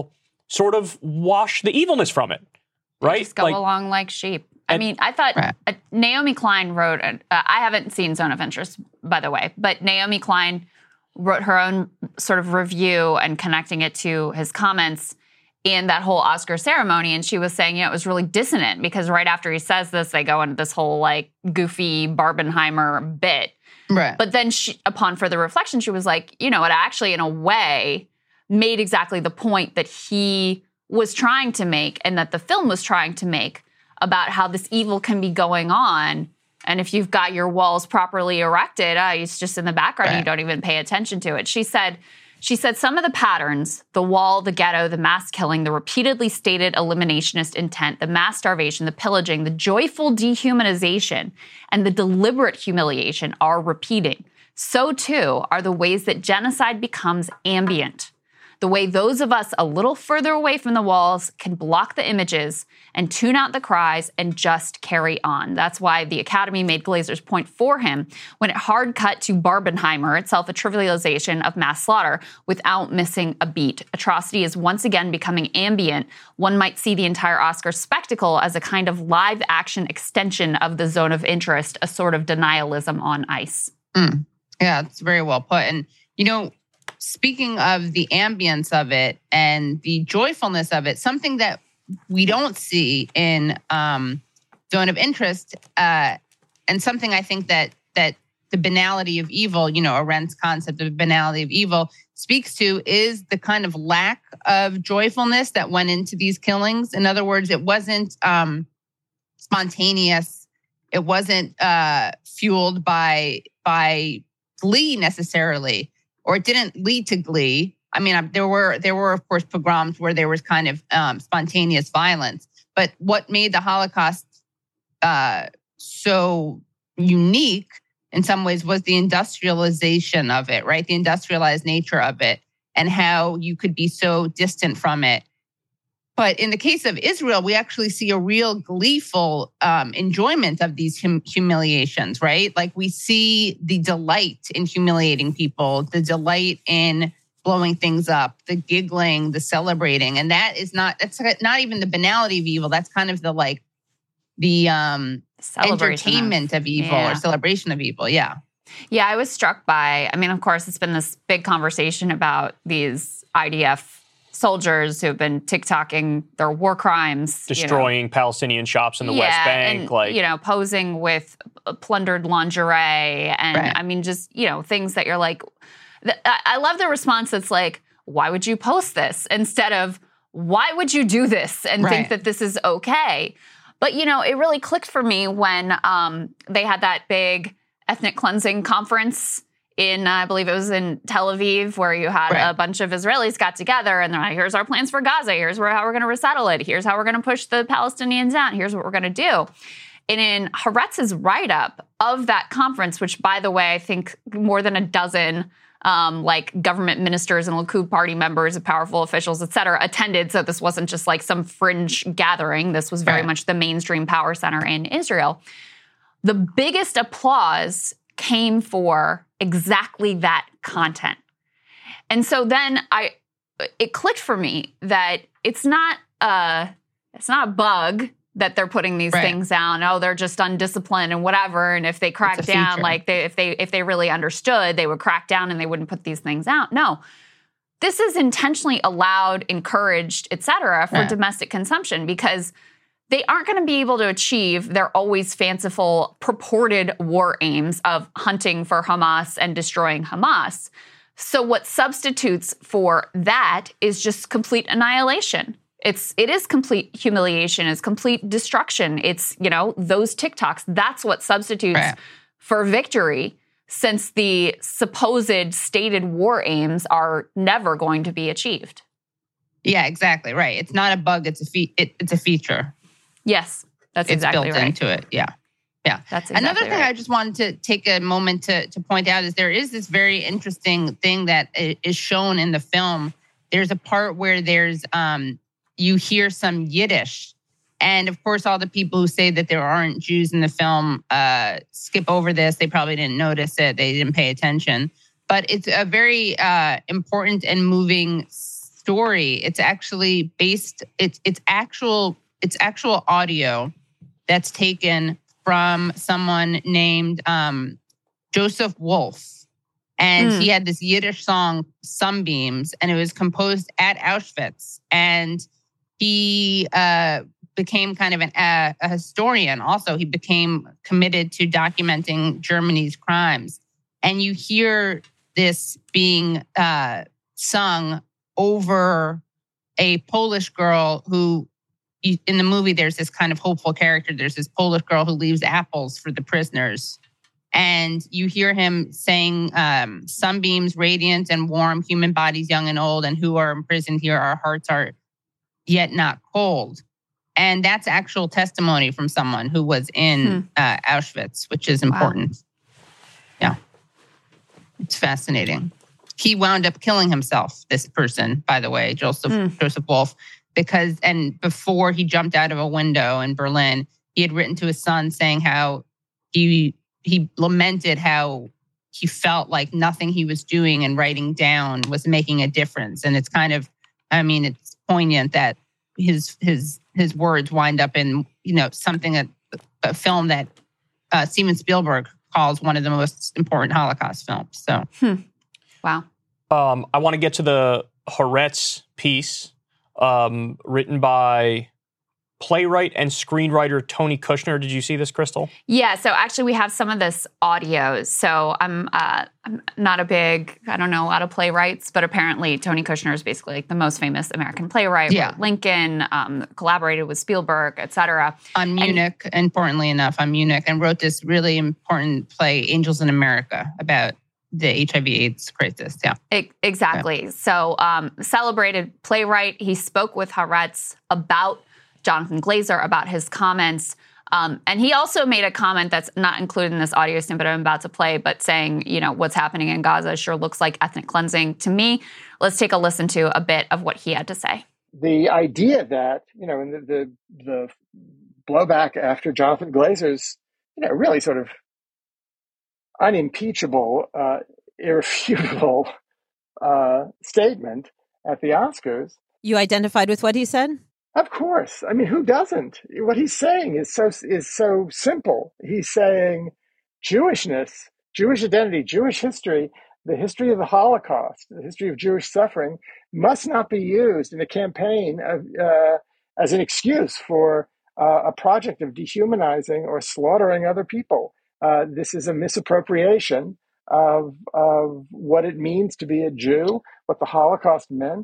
sort of wash the evilness from it, right? Just go like, along like sheep. I and- mean, I thought Right. uh, Naomi Klein wrote, uh, I haven't seen Zone of Interest, by the way, but Naomi Klein wrote her own sort of review and connecting it to his comments in that whole Oscar ceremony. And she was saying, you know, it was really dissonant because right after he says this, they go into this whole like goofy Barbenheimer bit. Right. But then she, upon further reflection, she was like, you know, it actually, in a way, made exactly the point that he was trying to make and that the film was trying to make about how this evil can be going on. And if you've got your walls properly erected, uh, it's just in the background, Right. you don't even pay attention to it. She said, she said some of the patterns, the wall, the ghetto, the mass killing, the repeatedly stated eliminationist intent, the mass starvation, the pillaging, the joyful dehumanization, and the deliberate humiliation are repeating. So too are the ways that genocide becomes ambient. The way those of us a little further away from the walls can block the images and tune out the cries and just carry on. That's why the Academy made Glazer's point for him when it hard cut to Barbenheimer, itself a trivialization of mass slaughter, without missing a beat. Atrocity is once again becoming ambient. One might see the entire Oscar spectacle as a kind of live action extension of the Zone of Interest, a sort of denialism on ice. Mm. Yeah, it's very well put. And, you know, speaking of the ambience of it and the joyfulness of it, something that we don't see in um, Zone of Interest, uh, and something I think that that the banality of evil, you know, Arendt's concept of banality of evil speaks to, is the kind of lack of joyfulness that went into these killings. In other words, it wasn't um, spontaneous. It wasn't uh, fueled by by glee necessarily, or it didn't lead to glee. I mean, there were, there were of course, pogroms where there was kind of um, spontaneous violence. But what made the Holocaust uh, so unique in some ways was the industrialization of it, right? The industrialized nature of it and how you could be so distant from it. But in the case of Israel, we actually see a real gleeful um, enjoyment of these hum- humiliations, right? Like we see the delight in humiliating people, the delight in blowing things up, the giggling, the celebrating. And that is not, that's not even the banality of evil. That's kind of the like, the um, entertainment of, of evil yeah. or celebration of evil. Yeah. Yeah, I was struck by, I mean, of course, it's been this big conversation about these I D F soldiers who've been TikToking their war crimes. Destroying you know. Palestinian shops in the yeah, West Bank. And, like, you know, posing with plundered lingerie. And right. I mean, just, you know, things that you're like, I love the response that's like, why would you post this? Instead of, why would you do this and right. think that this is okay? But, you know, it really clicked for me when um, they had that big ethnic cleansing conference in, uh, I believe it was in Tel Aviv, where you had right. a bunch of Israelis got together and they're like, here's our plans for Gaza. Here's where, how we're going to resettle it. Here's how we're going to push the Palestinians out. Here's what we're going to do. And in Haaretz's write-up of that conference, which, by the way, I think more than a dozen um, like government ministers and Likud party members, powerful officials, et cetera, attended. So this wasn't just like some fringe gathering. This was very right. much the mainstream power center in Israel. The biggest applause came for exactly that content. And so then I, it clicked for me that it's not a, it's not a bug that they're putting these right. things down. Oh, they're just undisciplined and whatever. And if they crack down, feature. like they, if they, if they really understood, they would crack down and they wouldn't put these things out. No, this is intentionally allowed, encouraged, et cetera, for right. domestic consumption, because they aren't going to be able to achieve their always fanciful purported war aims of hunting for Hamas and destroying Hamas. So what substitutes for that is just complete annihilation. It's, it is complete humiliation. It's complete destruction. It's, you know, those TikToks. That's what substitutes right. for victory, since the supposed stated war aims are never going to be achieved. Yeah, exactly. Right. It's not a bug. It's a fe- it, it's a feature. Yes, that's it's exactly built right. into it. Yeah. Yeah. That's exactly Another thing right. I just wanted to take a moment to, to point out is there is this very interesting thing that is shown in the film. There's a part where there's, um, you hear some Yiddish. And of course, all the people who say that there aren't Jews in the film uh, skip over this. They probably didn't notice it. They didn't pay attention. But it's a very uh, important and moving story. It's actually based. It's it's actual. It's actual audio that's taken from someone named um, Joseph Wolf, and mm. he had this Yiddish song "Sunbeams," and it was composed at Auschwitz. And he uh, became kind of an, uh, a historian. Also, he became committed to documenting Germany's crimes. And you hear this being uh, sung over a Polish girl who, in the movie, there's this kind of hopeful character. There's this Polish girl who leaves apples for the prisoners. And you hear him saying, um, sunbeams, radiant and warm, human bodies young and old, and who are imprisoned here, our hearts are yet not cold. And that's actual testimony from someone who was in hmm. uh, Auschwitz, which is important. Wow. Yeah. It's fascinating. He wound up killing himself, this person, by the way, Joseph, hmm. Joseph Wolf, because, and before he jumped out of a window in Berlin, he had written to his son saying how he he lamented how he felt like nothing he was doing and writing down was making a difference. And it's kind of, I mean, it's poignant that his his his words wind up in, you know, something that a film that uh, Steven Spielberg calls one of the most important Holocaust films. So, hmm. wow. Um, I want to get to the Haaretz piece, um, written by playwright and screenwriter Tony Kushner. Did you see this, Crystal? Yeah, so actually we have some of this audio. So I'm uh, I'm not a big, I don't know a lot of playwrights, but apparently Tony Kushner is basically like the most famous American playwright. Yeah. Wrote Lincoln, um, collaborated with Spielberg, et cetera. On Munich, and, importantly enough, on Munich, and wrote this really important play, Angels in America, about the H I V AIDS crisis. Yeah, it, exactly. Yeah. So um, celebrated playwright. He spoke with Haaretz about Jonathan Glazer, about his comments. Um, and he also made a comment that's not included in this audio snippet I'm about to play, but saying, you know, what's happening in Gaza sure looks like ethnic cleansing to me. Let's take a listen to a bit of what he had to say. The idea that, you know, in the, the, the blowback after Jonathan Glazer's, you know, really sort of unimpeachable, uh, irrefutable uh, statement at the Oscars. You identified with what he said? Of course. I mean, who doesn't? What he's saying is so is so simple. He's saying Jewishness, Jewish identity, Jewish history, the history of the Holocaust, the history of Jewish suffering must not be used in a campaign of, uh, as an excuse for uh, a project of dehumanizing or slaughtering other people. Uh, this is a misappropriation of, of what it means to be a Jew, what the Holocaust meant,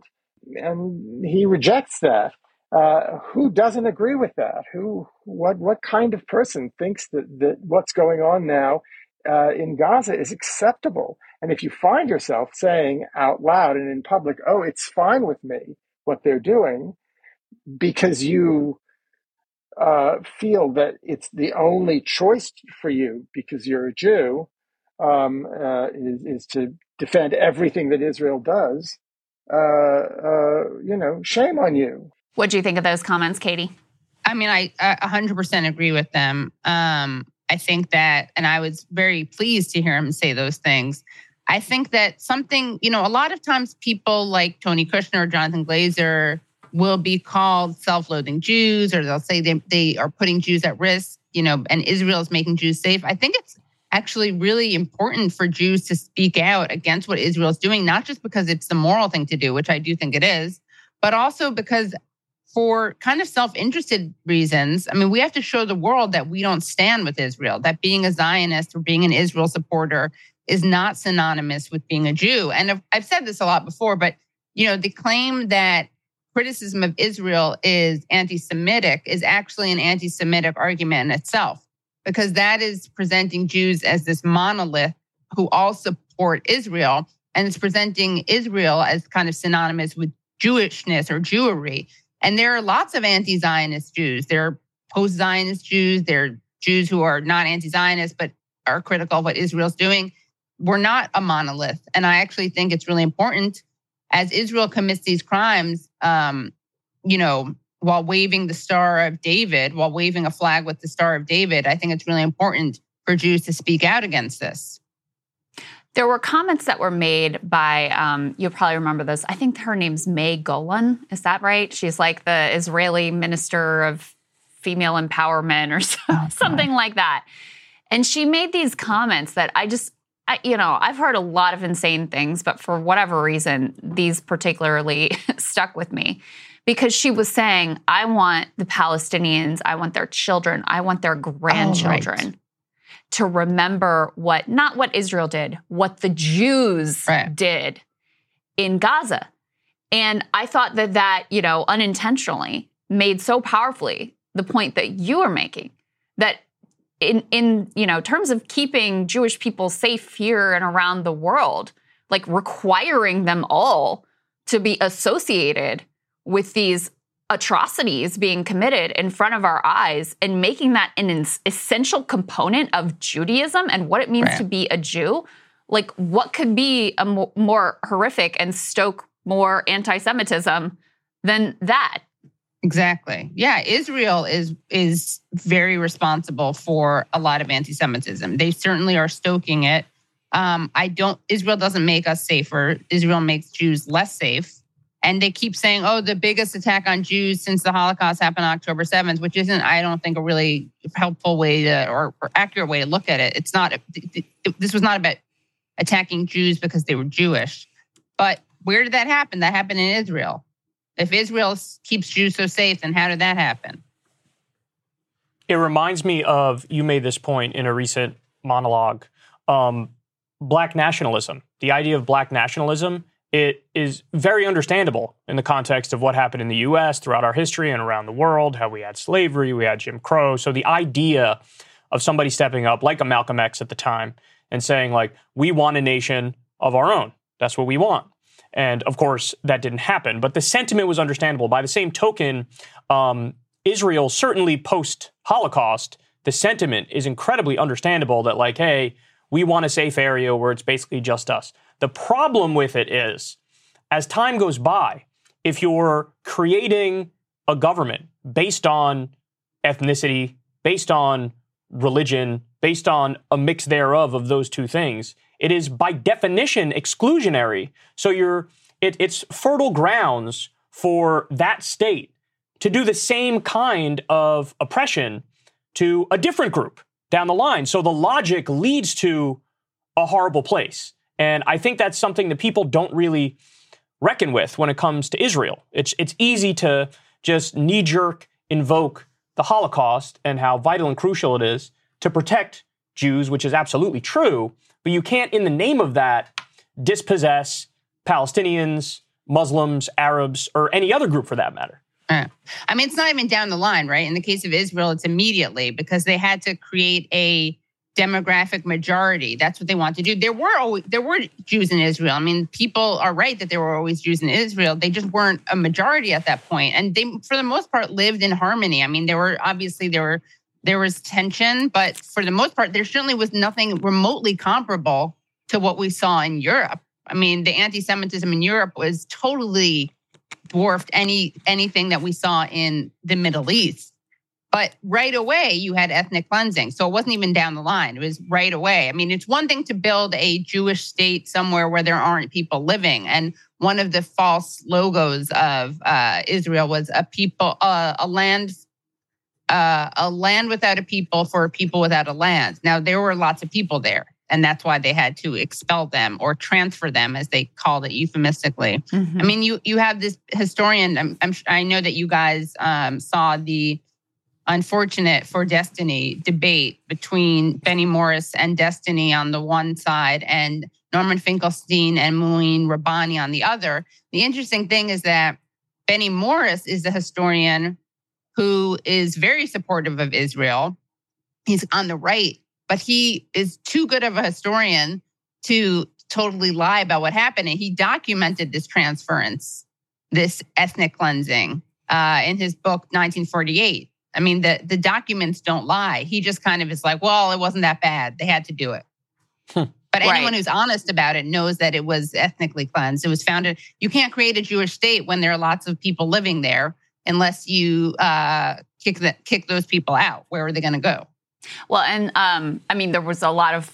and he rejects that. Uh, who doesn't agree with that? Who, what, what kind of person thinks that, that what's going on now uh, in Gaza is acceptable? And if you find yourself saying out loud and in public, "Oh, it's fine with me what they're doing," because you uh, feel that it's the only choice for you because you're a Jew, um, uh, is, is to defend everything that Israel does. Uh, uh, you know, shame on you. What do you think of those comments, Katie? I mean, I, I one hundred percent agree with them. Um, I think that, and I was very pleased to hear him say those things. I think that something, you know, a lot of times people like Tony Kushner or Jonathan Glazer will be called self-loathing Jews, or they'll say they, they are putting Jews at risk, you know, and Israel is making Jews safe. I think it's actually really important for Jews to speak out against what Israel is doing, not just because it's the moral thing to do, which I do think it is, but also because for kind of self-interested reasons. I mean, we have to show the world that we don't stand with Israel, that being a Zionist or being an Israel supporter is not synonymous with being a Jew. And I've said this a lot before, but, you know, the claim that criticism of Israel is anti-Semitic is actually an anti-Semitic argument in itself, because that is presenting Jews as this monolith who all support Israel, and it's presenting Israel as kind of synonymous with Jewishness or Jewry. And there are lots of anti-Zionist Jews. There are post-Zionist Jews. There are Jews who are not anti-Zionist, but are critical of what Israel's doing. We're not a monolith. And I actually think it's really important as Israel commits these crimes, um, you know, while waving the Star of David, while waving a flag with the Star of David, I think it's really important for Jews to speak out against this. There were comments that were made by, um, you'll probably remember this, I think her name's May Golan. Is that right? She's like the Israeli Minister of Female Empowerment or so, oh, something like that. And she made these comments that I just, I, you know, I've heard a lot of insane things, but for whatever reason, these particularly stuck with me. Because she was saying, I want the Palestinians, I want their children, I want their grandchildren. Oh, right. To remember what, not what Israel did, what the Jews right. did in Gaza. And I thought that that, you know, unintentionally made so powerfully the point that you are making, that in, in, you know, terms of keeping Jewish people safe here and around the world, like requiring them all to be associated with these atrocities being committed in front of our eyes and making that an essential component of Judaism and what it means right. to be a Jew, like what could be a mo- more horrific and stoke more anti-Semitism than that? Exactly. Yeah, Israel is is very responsible for a lot of anti-Semitism. They certainly are stoking it. Um, I don't. Israel doesn't make us safer. Israel makes Jews less safe. And they keep saying, oh, the biggest attack on Jews since the Holocaust happened on October seventh, which isn't, I don't think, a really helpful way to, or, or accurate way to look at it. It's not, this was not about attacking Jews because they were Jewish. But where did that happen? That happened in Israel. If Israel keeps Jews so safe, then how did that happen? It reminds me of, you made this point in a recent monologue, um, Black nationalism. The idea of Black nationalism, it is very understandable in the context of what happened in the U S throughout our history and around the world, how we had slavery, we had Jim Crow. So the idea of somebody stepping up, like a Malcolm X at the time, and saying, like, we want a nation of our own. That's what we want. And, of course, that didn't happen. But the sentiment was understandable. By the same token, um, Israel, certainly post-Holocaust, the sentiment is incredibly understandable that, like, hey, we want a safe area where it's basically just us. The problem with it is, as time goes by, if you're creating a government based on ethnicity, based on religion, based on a mix thereof of those two things, it is by definition exclusionary. So you're it, it's fertile grounds for that state to do the same kind of oppression to a different group down the line. So the logic leads to a horrible place. And I think that's something that people don't really reckon with when it comes to Israel. It's it's easy to just knee-jerk invoke the Holocaust and how vital and crucial it is to protect Jews, which is absolutely true, but you can't, in the name of that, dispossess Palestinians, Muslims, Arabs, or any other group for that matter. Uh, I mean, it's not even down the line, right? In the case of Israel, it's immediately because they had to create a demographic majority. That's what they want to do. There were always, there were Jews in Israel. I mean, people are right that there were always Jews in Israel. They just weren't a majority at that point. And they, for the most part, lived in harmony. I mean, there were obviously there were there was tension, but for the most part, there certainly was nothing remotely comparable to what we saw in Europe. I mean, the anti-Semitism in Europe was totally dwarfed any anything that we saw in the Middle East. But right away, you had ethnic cleansing. So it wasn't even down the line. It was right away. I mean, it's one thing to build a Jewish state somewhere where there aren't people living. And one of the false logos of uh, Israel was a people, uh, a land, uh, a land without a people for a people without a land. Now, there were lots of people there. And that's why they had to expel them or transfer them, as they called it euphemistically. Mm-hmm. I mean, you you have this historian. I'm, I'm, I know that you guys um, saw the Unfortunate for Destiny debate between Benny Morris and Destiny on the one side and Norman Finkelstein and Mouin Rabbani on the other. The interesting thing is that Benny Morris is a historian who is very supportive of Israel. He's on the right, but he is too good of a historian to totally lie about what happened. And he documented this transference, this ethnic cleansing, uh, in his book, nineteen forty-eight. I mean, the, the documents don't lie. He just kind of is like, well, it wasn't that bad. They had to do it. Hmm. But anyone right. who's honest about it knows that it was ethnically cleansed. It was founded. You can't create a Jewish state when there are lots of people living there unless you uh, kick the, kick those people out. Where are they going to go? Well, and um, I mean, there was a lot of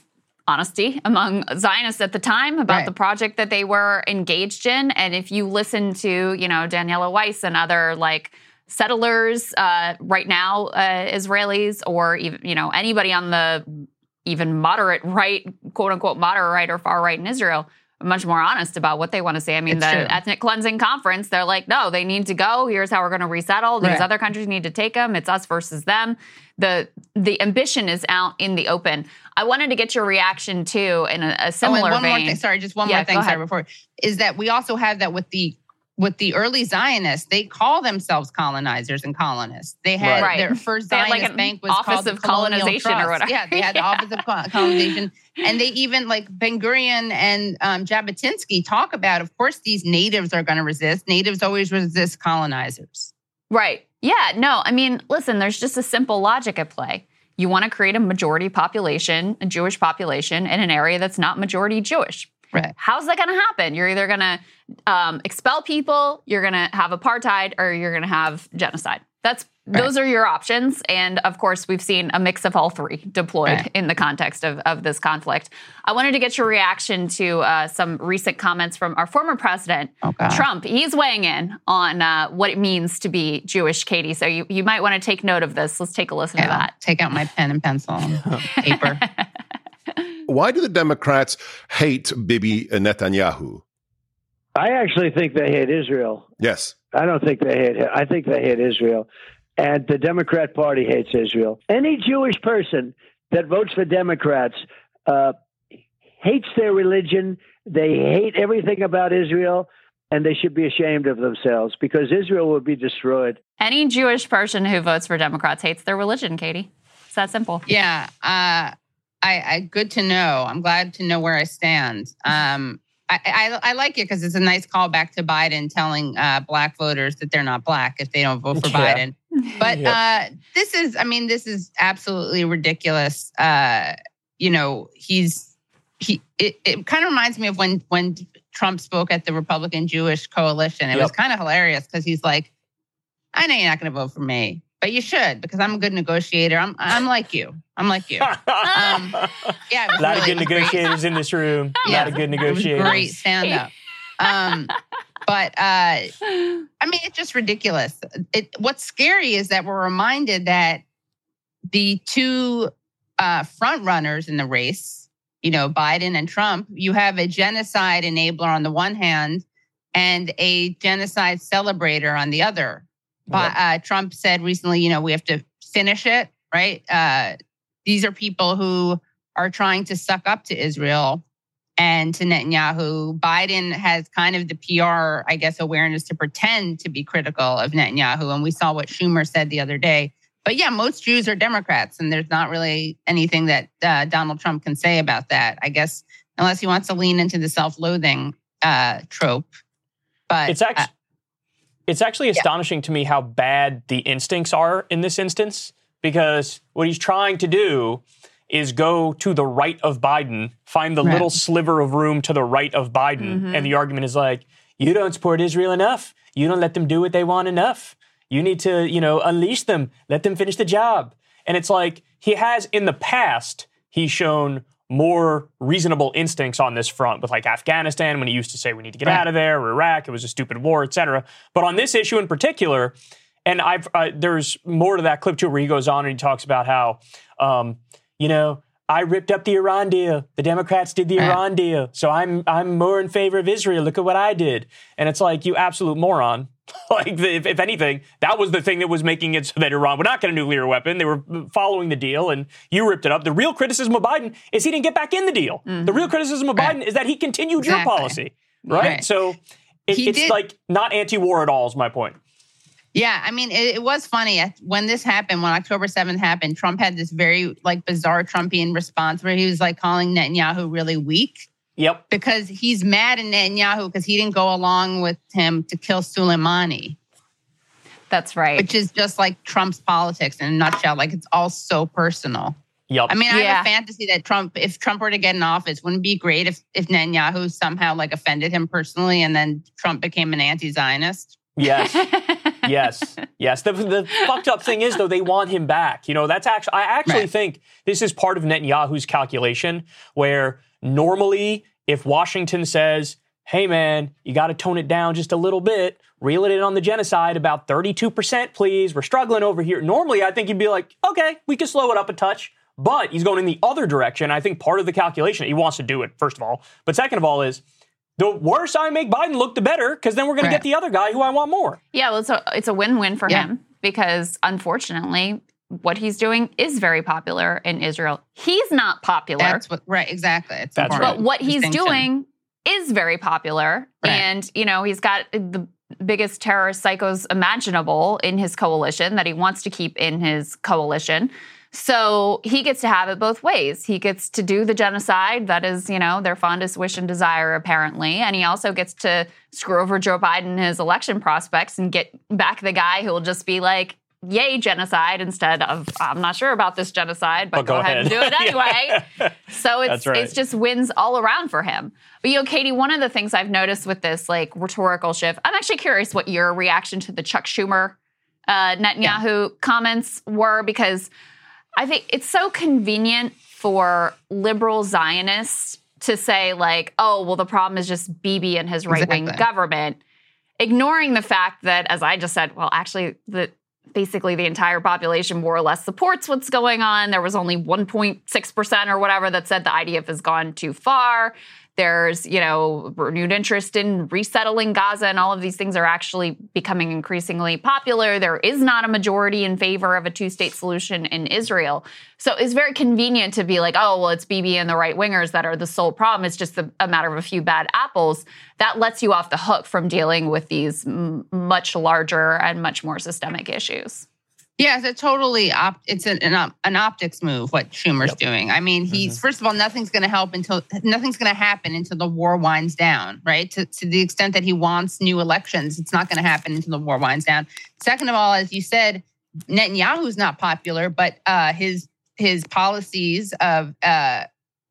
honesty among Zionists at the time about Right. the project that they were engaged in. And if you listen to, you know, Daniela Weiss and other like settlers uh, right now, uh, Israelis, or even, you know, anybody on the even moderate right, quote unquote, moderate right or far right in Israel, much more honest about what they want to say. I mean, It's the true. ethnic cleansing conference, they're like, no, they need to go. Here's how we're going to resettle. These Right. other countries need to take them. It's us versus them. The the ambition is out in the open. I wanted to get your reaction too in a, a Oh, and similar one more vein. thing. Sorry, just one Yeah, more thing. go Sorry, ahead. before is that we also have that with the with the early Zionists. They call themselves colonizers and colonists. They had Right. their first They had, Zionist like, an bank was office called the of Colonial colonization or Trust. whatever. Yeah, they had Yeah. the office of Col- colonization, and they even like Ben Gurion and um, Jabotinsky talk about. Of course, these natives are going to resist. Natives always resist colonizers. Right. Yeah. No, I mean, listen, there's just a simple logic at play. You want to create a majority population, a Jewish population, in an area that's not majority Jewish. Right. How's that going to happen? You're either going to um, expel people, you're going to have apartheid, or you're going to have genocide. That's those are your options. And of course, we've seen a mix of all three deployed Right. in the context of, of this conflict. I wanted to get your reaction to uh, some recent comments from our former president, Oh, God. Trump. He's weighing in on uh, what it means to be Jewish, Katie. So you, you might want to take note of this. Let's take a listen Yeah, to that. take out my pen and pencil and paper. Why do the Democrats hate Bibi Netanyahu? I actually think they hate Israel. Yes. I don't think they hate. I think they hate Israel, and the Democrat Party hates Israel. Any Jewish person that votes for Democrats uh, hates their religion. They hate everything about Israel, and they should be ashamed of themselves because Israel will be destroyed. Any Jewish person who votes for Democrats hates their religion, Katie. It's that simple. Yeah, uh, I, I good to know. I'm glad to know where I stand. Um, I, I, I like it because it's a nice callback to Biden telling uh, black voters that they're not black if they don't vote for Yeah. Biden. But Yep. uh, this is, I mean, this is absolutely ridiculous. Uh, you know, he's he. It, it kind of reminds me of when when Trump spoke at the Republican Jewish Coalition. It was Yep. kind of hilarious because he's like, "I know you're not going to vote for me, but you should because I'm a good negotiator. I'm I'm like you. I'm like you." Um, yeah, it was a lot of really good great. negotiators in this room. A Yeah, lot of good It was negotiators. great stand up. Um, but uh, I mean, it's just ridiculous. It, what's scary is that we're reminded that the two uh, front runners in the race, you know, Biden and Trump, you have a genocide enabler on the one hand and a genocide celebrator on the other. But uh, Trump said recently, you know, we have to finish it, right? Uh, these are people who are trying to suck up to Israel and to Netanyahu. Biden has kind of the P R, I guess, awareness to pretend to be critical of Netanyahu. And we saw what Schumer said the other day. But yeah, most Jews are Democrats, and there's not really anything that uh, Donald Trump can say about that, I guess, unless he wants to lean into the self-loathing uh, trope. But It's actually, uh, it's actually astonishing to me how bad the instincts are in this instance, because what he's trying to do is go to the right of Biden, find the Right. little sliver of room to the right of Biden. And the argument is like, you don't support Israel enough. You don't let them do what they want enough. You need to, you know, unleash them, let them finish the job. And it's like, he has in the past, he's shown more reasonable instincts on this front with like Afghanistan, when he used to say we need to get Right. out of there, or Iraq, it was a stupid war, et cetera. But on this issue in particular, and I've uh, there's more to that clip too, where he goes on and he talks about how, um, you know, I ripped up the Iran deal. The Democrats did the Right. Iran deal, so I'm I'm more in favor of Israel. Look at what I did. And it's like, you absolute moron. Like, the, if, if anything, that was the thing that was making it so that Iran would not get a nuclear weapon. They were following the deal, and you ripped it up. The real criticism of Biden is he didn't get back in the deal. The real criticism of Right. Biden is that he continued your Exactly. policy, right? Right. So it, He it's did- like not anti-war at all is my point. Yeah, I mean, it, it was funny when this happened, when October seventh happened. Trump had this very like bizarre Trumpian response where he was like calling Netanyahu really weak Yep. because he's mad at Netanyahu because he didn't go along with him to kill Soleimani, That's right. which is just like Trump's politics in a nutshell. Like, it's all so personal. Yep. I mean, I Yeah. have a fantasy that Trump, if Trump were to get in office, wouldn't it be great if if Netanyahu somehow like offended him personally and then Trump became an anti-Zionist? Yes. Yes. Yes. The, the fucked up thing is, though, they want him back. You know, that's actually, I actually Right. think this is part of Netanyahu's calculation where normally if Washington says, hey, man, you got to tone it down just a little bit, reel it in on the genocide about thirty-two percent, please. We're struggling over here. Normally, I think you'd be like, okay, we can slow it up a touch. But he's going in the other direction. I think part of the calculation, he wants to do it, first of all. But second of all is, the worse I make Biden look, the better, because then we're going Right. to get the other guy who I want more. Yeah, well, it's a, it's a win-win for Yeah. him because, unfortunately, what he's doing is very popular in Israel. He's not popular, That's what, right, exactly. It's That's important. but what he's Distinction. doing is very popular. Right. And, you know, he's got the biggest terrorist psychos imaginable in his coalition that he wants to keep in his coalition. So he gets to have it both ways. He gets to do the genocide. That is, you know, their fondest wish and desire, apparently. And he also gets to screw over Joe Biden and his election prospects and get back the guy who will just be like, yay, genocide, instead of, I'm not sure about this genocide, but, But go go, ahead. and do ahead. it anyway. So it's That's right. it's just wins all around for him. But, you know, Katie, one of the things I've noticed with this, like, rhetorical shift, I'm actually curious what your reaction to the Chuck Schumer, uh, Netanyahu comments were, because I think it's so convenient for liberal Zionists to say, like, oh, well, the problem is just Bibi and his right-wing Exactly. government, ignoring the fact that, as I just said, well, actually, the basically the entire population more or less supports what's going on. There was only one point six percent or whatever that said the I D F has gone too far. There's, you know, renewed interest in resettling Gaza, and all of these things are actually becoming increasingly popular. There is not a majority in favor of a two-state solution in Israel. So it's very convenient to be like, oh, well, it's Bibi and the right-wingers that are the sole problem. It's just a, a matter of a few bad apples. That lets you off the hook from dealing with these m- much larger and much more systemic issues. Yeah, it's a totally op- it's an, an, op- an optics move what Schumer's Yep. doing. I mean, he's Mhm. first of all, nothing's going to help until nothing's going to happen until the war winds down, right? To, to the extent that he wants new elections, it's not going to happen until the war winds down. Second of all, as you said, Netanyahu's not popular, but uh, his his policies of uh,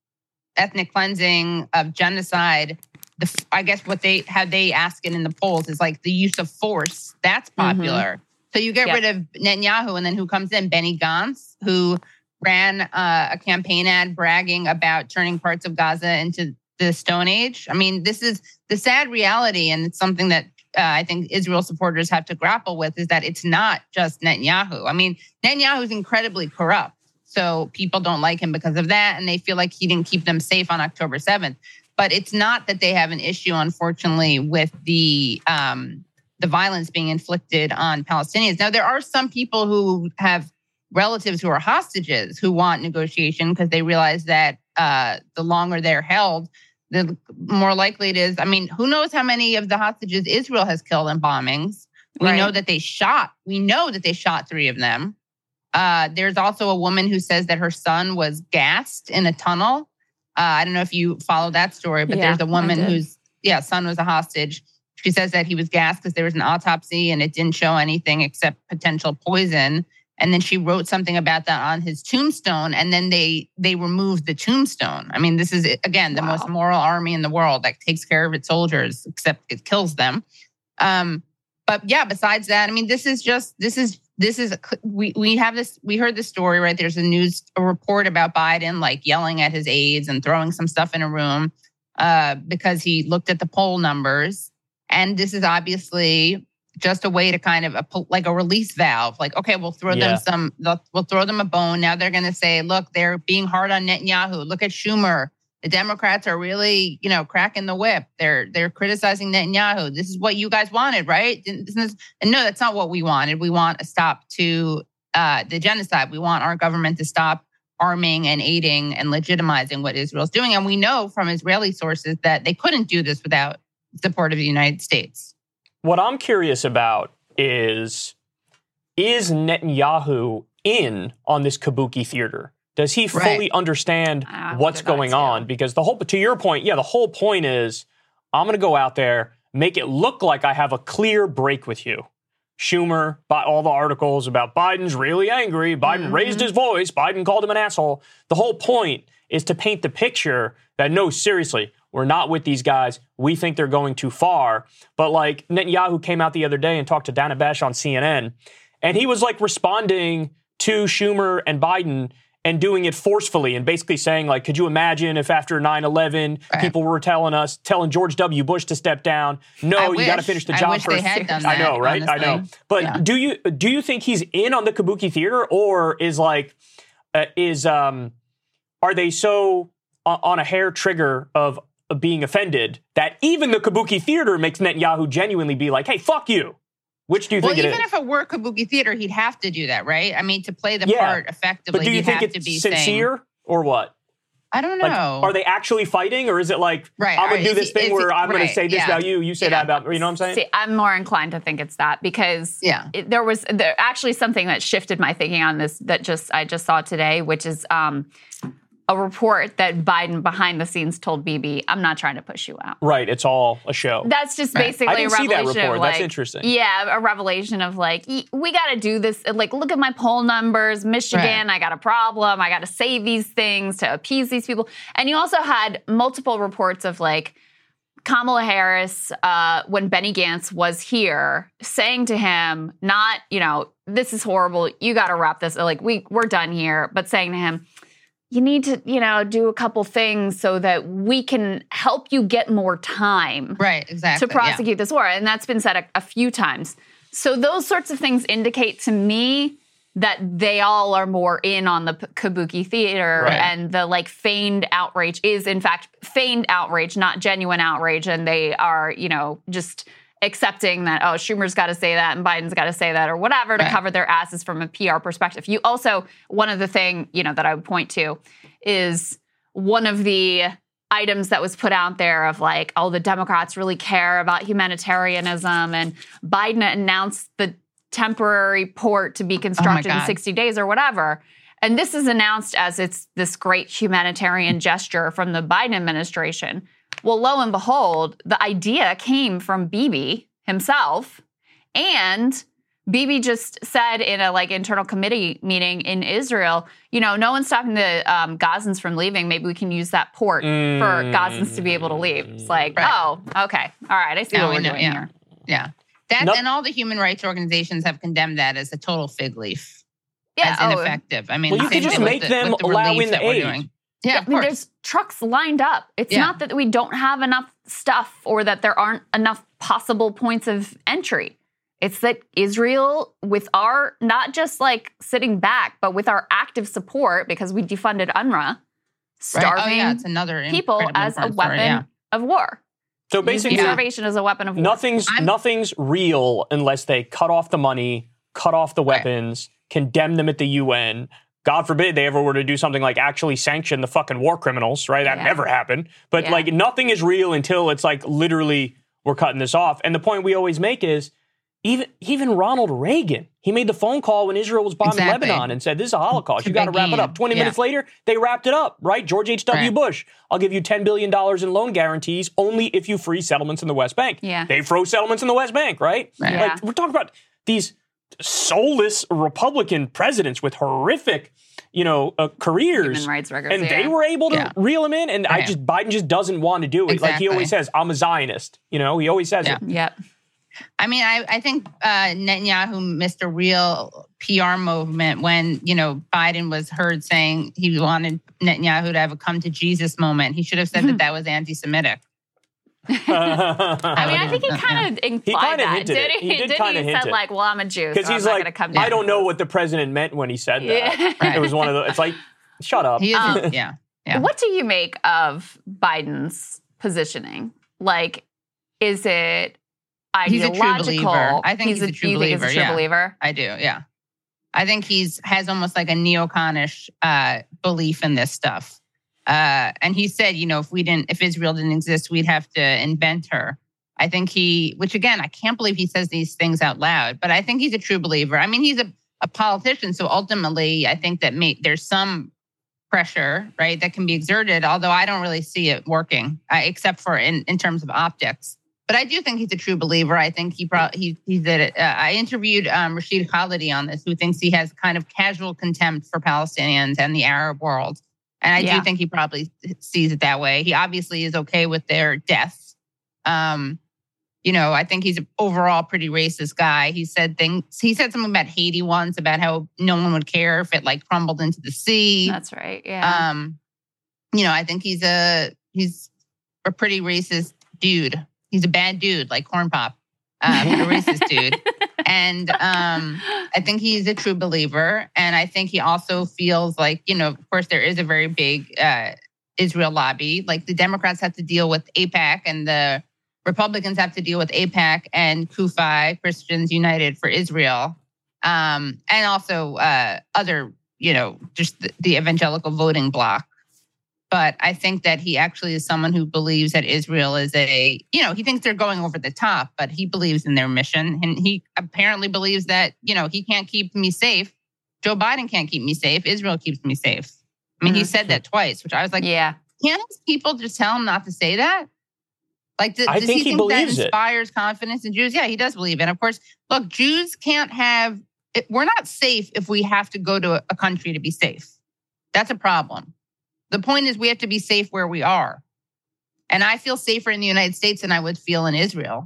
ethnic cleansing, of genocide, the f- I guess what they how they ask it in the polls is like the use of force. That's popular. So you get Yep. rid of Netanyahu, and then who comes in? Benny Gantz, who ran uh, a campaign ad bragging about turning parts of Gaza into the Stone Age. I mean, this is the sad reality, and it's something that uh, I think Israel supporters have to grapple with, is that it's not just Netanyahu. I mean, Netanyahu is incredibly corrupt, so people don't like him because of that, and they feel like he didn't keep them safe on October seventh. But it's not that they have an issue, unfortunately, with the um, the violence being inflicted on Palestinians. Now, there are some people who have relatives who are hostages who want negotiation because they realize that uh, the longer they're held, the more likely it is. I mean, who knows how many of the hostages Israel has killed in bombings? We Right. know that they shot. We know that they shot three of them. Uh, there's also a woman who says that her son was gassed in a tunnel. Uh, I don't know if you follow that story, but Yeah, there's a woman I did. whose yeah son was a hostage. She says that he was gassed because there was an autopsy and it didn't show anything except potential poison. And then she wrote something about that on his tombstone, and then they they removed the tombstone. I mean, this is again the Wow. most moral army in the world that takes care of its soldiers, except it kills them. Um, but yeah, besides that, I mean, this is just this is this is we we have this. We heard this story, right? There's a news a report about Biden like yelling at his aides and throwing some stuff in a room uh, because he looked at the poll numbers. And this is obviously just a way to kind of a, like a release valve. Like, okay, we'll throw Yeah. them some, we'll throw them a bone. Now they're going to say, look, they're being hard on Netanyahu. Look at Schumer. The Democrats are really, you know, cracking the whip. They're they're criticizing Netanyahu. This is what you guys wanted, right? This is, and no, that's not what we wanted. We want a stop to uh, the genocide. We want our government to stop arming and aiding and legitimizing what Israel's doing. And we know from Israeli sources that they couldn't do this without support of the United States. What I'm curious about is, is Netanyahu in on this kabuki theater? Does he fully Right. understand I what's wonder that going too. on? Because the whole, to your point, yeah, the whole point is, I'm going to go out there, make it look like I have a clear break with you. Schumer, by all the articles about Biden's really angry, Biden Mhm. raised his voice, Biden called him an asshole. The whole point is to paint the picture that, no, seriously, We're not with these guys. We think they're going too far. But like Netanyahu came out the other day and talked to Dana Bash on C N N, and he was like responding to Schumer and Biden and doing it forcefully and basically saying, like, could you imagine if after nine eleven right. people were telling us, telling George W. Bush to step down? No, I you got to wish. finish the I job wish first. they had done I know, that, right? honestly. I know. But Yeah. do you do you think he's in on the Kabuki theater, or is like uh, is um are they so uh, on a hair trigger of, of being offended that even the Kabuki theater makes Netanyahu genuinely be like, hey, fuck you? Which do you Well, think it even is? if it were Kabuki theater, he'd have to do that, right? I mean, to play the Yeah. part effectively, But do you he'd think have it's to be sincere saying, or what? I don't know. Like, are they actually fighting, or is it like, Right. I'm going Are- to do is this he- thing is where he- I'm going right, to say this yeah. about you, you say Yeah. that about, you know what I'm saying? See, I'm more inclined to think it's that because Yeah. it, there was there actually something that shifted my thinking on this that just I just saw today, which is um, a report that Biden behind the scenes told Bibi, I'm not trying to push you out. Right, it's all a show. That's just Right. basically I didn't a see that revelation report. of like, That's interesting. Yeah, a revelation of like, y- we got to do this. Like, look at my poll numbers. Michigan, I got a problem. I got to say these things to appease these people. And you also had multiple reports of like Kamala Harris, uh, when Benny Gantz was here, saying to him, not, you know, this is horrible. You got to wrap this. Like, we, we're done here. But saying to him, you need to, you know, do a couple things so that we can help you get more time Right, exactly. to prosecute this war. And that's been said a, a few times. So those sorts of things indicate to me that they all are more in on the P- Kabuki theater Right. and the like feigned outrage is in fact feigned outrage, not genuine outrage. And they are, you know, just accepting that, oh, Schumer's got to say that and Biden's got to say that or whatever to Right. cover their asses from a P R perspective. You also, one of the thing, you know, that I would point to is one of the items that was put out there of like, oh, the Democrats really care about humanitarianism and Biden announced the temporary port to be constructed in God. sixty days or whatever. And this is announced as it's this great humanitarian gesture from the Biden administration. Well, lo and behold, the idea came from Bibi himself. And Bibi just said in a like internal committee meeting in Israel, you know, no one's stopping the um, Gazans from leaving. Maybe we can use that port Mm. for Gazans to be able to leave. It's like, Right. oh, okay. All right. I see Now what we we're know, doing yeah. here. Yeah. That Nope. and all the human rights organizations have condemned that as a total fig leaf. Yeah. As oh, ineffective. I mean, Well, you same could just thing with make the- them with the allow relief in that the we're aid. doing. Yeah, Yeah, of I mean, course. there's trucks lined up. It's Yeah. not that we don't have enough stuff or that there aren't enough possible points of entry. It's that Israel, with our, not just like sitting back, but with our active support, because we defunded UNRWA, Right. starving Oh, yeah, it's another people incredibly as a important weapon story, yeah. of war. So Using basically, Yeah. starvation as a weapon of war. nothing's I'm- nothing's real unless they cut off the money, cut off the Right. weapons, condemn them at the U N. God forbid they ever were to do something like actually sanction the fucking war criminals, right? That Yeah. never happened. But Yeah. like nothing is real until it's like literally we're cutting this off. And the point we always make is even even Ronald Reagan, he made the phone call when Israel was bombing Exactly. Lebanon and said, this is a Holocaust. To You got to wrap it begin. up. twenty Yeah. minutes later, they wrapped it up, right? George H W. Right. Bush, I'll give you ten billion dollars in loan guarantees only if you free settlements in the West Bank. Yeah. They froze settlements in the West Bank, right? Right. Yeah. Like we're talking about these soulless Republican presidents with horrific, you know, uh, careers. Human rights records. And yeah. they were able to Yeah. reel him in, and I Right. just Biden just doesn't want to do it. Like Exactly. he always says, "I'm a Zionist." You know, he always says Yeah. it. Yep. I mean, I, I think uh, Netanyahu missed a real P R movement when, you know, Biden was heard saying he wanted Netanyahu to have a come to Jesus moment. He should have said that that was anti-Semitic. I mean, I think he Yeah. kind of implied kinda that. hinted did it. he? He did Didn't kinda he hint said it. like, well, I'm a Jew, Because so he's I'm not like, going to come I down. don't know what the president meant when he said that. Yeah. Right. It was one of the. It's like, shut up. He is, Um, yeah. Yeah. What do you make of Biden's positioning? Like, is it He's a true ideological? believer. I think he's a true you think he's a believer, true yeah. believer? I do, yeah. I think he's has almost like a neoconish uh, belief in this stuff. Uh, and he said, you know, if we didn't, if Israel didn't exist, we'd have to invent her. I think he, which again, I can't believe he says these things out loud, but I think he's a true believer. I mean, he's a, a politician, so ultimately, I think that may, there's some pressure, right, that can be exerted. Although I don't really see it working, uh, except for in in terms of optics. But I do think he's a true believer. I think he probably he he did it. Uh, I interviewed um, Rashid Khalidi on this, who thinks he has kind of casual contempt for Palestinians and the Arab world. And I Yeah. do think he probably sees it that way. He obviously is okay with their deaths. Um, you know, I think he's an overall pretty racist guy. He said things, he said something about Haiti once, about how no one would care if it like crumbled into the sea. That's right. Yeah. Um, you know, I think he's a he's a pretty racist dude. He's a bad dude, like Corn Pop, uh, but a racist dude. And um, I think he's a true believer. And I think he also feels like, you know, of course, there is a very big uh, Israel lobby. Like the Democrats have to deal with AIPAC and the Republicans have to deal with AIPAC and CUFI, Christians United for Israel. Um, and also uh, other, you know, just the, the evangelical voting bloc. But I think that he actually is someone who believes that Israel is a, you know, he thinks they're going over the top, but he believes in their mission. And he apparently believes that, you know, he can't keep me safe. Joe Biden can't keep me safe. Israel keeps me safe. I mean, mm-hmm. he said that twice, which I was like, yeah. Can't people just tell him not to say that? Like, does, I does think he he think believes that it. inspires confidence in Jews? Yeah, he does believe it. And of course, look, Jews can't have, we're not safe if we have to go to a country to be safe. That's a problem. The point is we have to be safe where we are. And I feel safer in the United States than I would feel in Israel.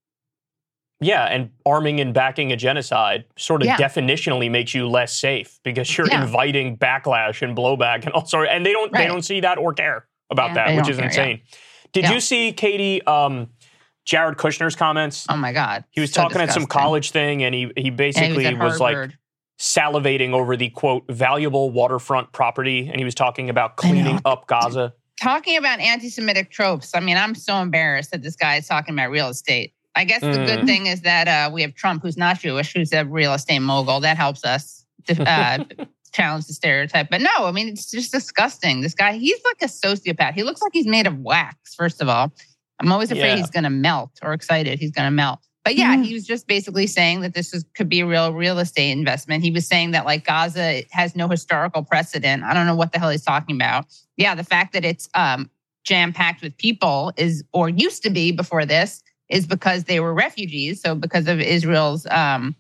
Yeah, and arming and backing a genocide sort of Yeah. definitionally makes you less safe because you're Yeah. inviting backlash and blowback and all sorts. And they don't they Right. don't see that or care about Yeah. that, They which don't is care, insane. Did Yeah. you see, Katie, um, Jared Kushner's comments? Oh my God. He was So talking at some disgusting. college thing, and he he And he basically at was like Harvard. salivating over the, quote, valuable waterfront property, and he was talking about cleaning up Gaza. Talking about anti-Semitic tropes. I mean, I'm so embarrassed that this guy is talking about real estate. I guess the Mm. good thing is that uh, we have Trump, who's not Jewish, who's a real estate mogul. That helps us to, uh, challenge the stereotype. But no, I mean, it's just disgusting. This guy, he's like a sociopath. He looks like he's made of wax, first of all. I'm always afraid Yeah. he's going to melt or excited he's going to melt. But yeah, Mhm. he was just basically saying that this is, could be a real real estate investment. He was saying that like Gaza has no historical precedent. I don't know what the hell he's talking about. Yeah, the fact that it's um, jam-packed with people is, or used to be before this, is because they were refugees. So because of Israel's um,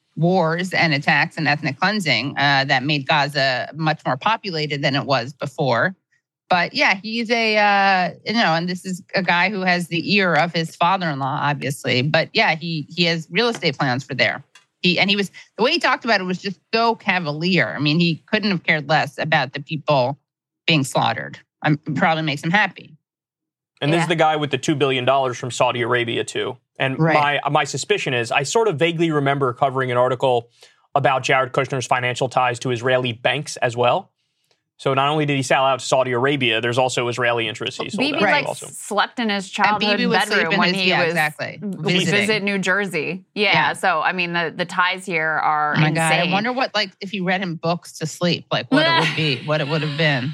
wars and attacks and ethnic cleansing, uh, that made Gaza much more populated than it was before. But yeah, he's a, uh, you know, and this is a guy who has the ear of his father-in-law, obviously. But yeah, he he has real estate plans for there. He and he was, the way he talked about it was just so cavalier. I mean, he couldn't have cared less about the people being slaughtered. Um, it probably makes him happy. And this Yeah. is the guy with the two billion dollars from Saudi Arabia, too. And Right. my my suspicion is, I sort of vaguely remember covering an article about Jared Kushner's financial ties to Israeli banks as well. So not only did he sell out to Saudi Arabia, there's also Israeli interests he sold Bibi out Right. like to also. slept in his And childhood Bibi would sleep bedroom in when his, he yeah, was exactly. v- Visiting. visit New Jersey. Yeah, Yeah. So I mean, the the ties here are Oh my insane. God, I wonder what, like, if he read him books to sleep, like what it would be, what it would have been.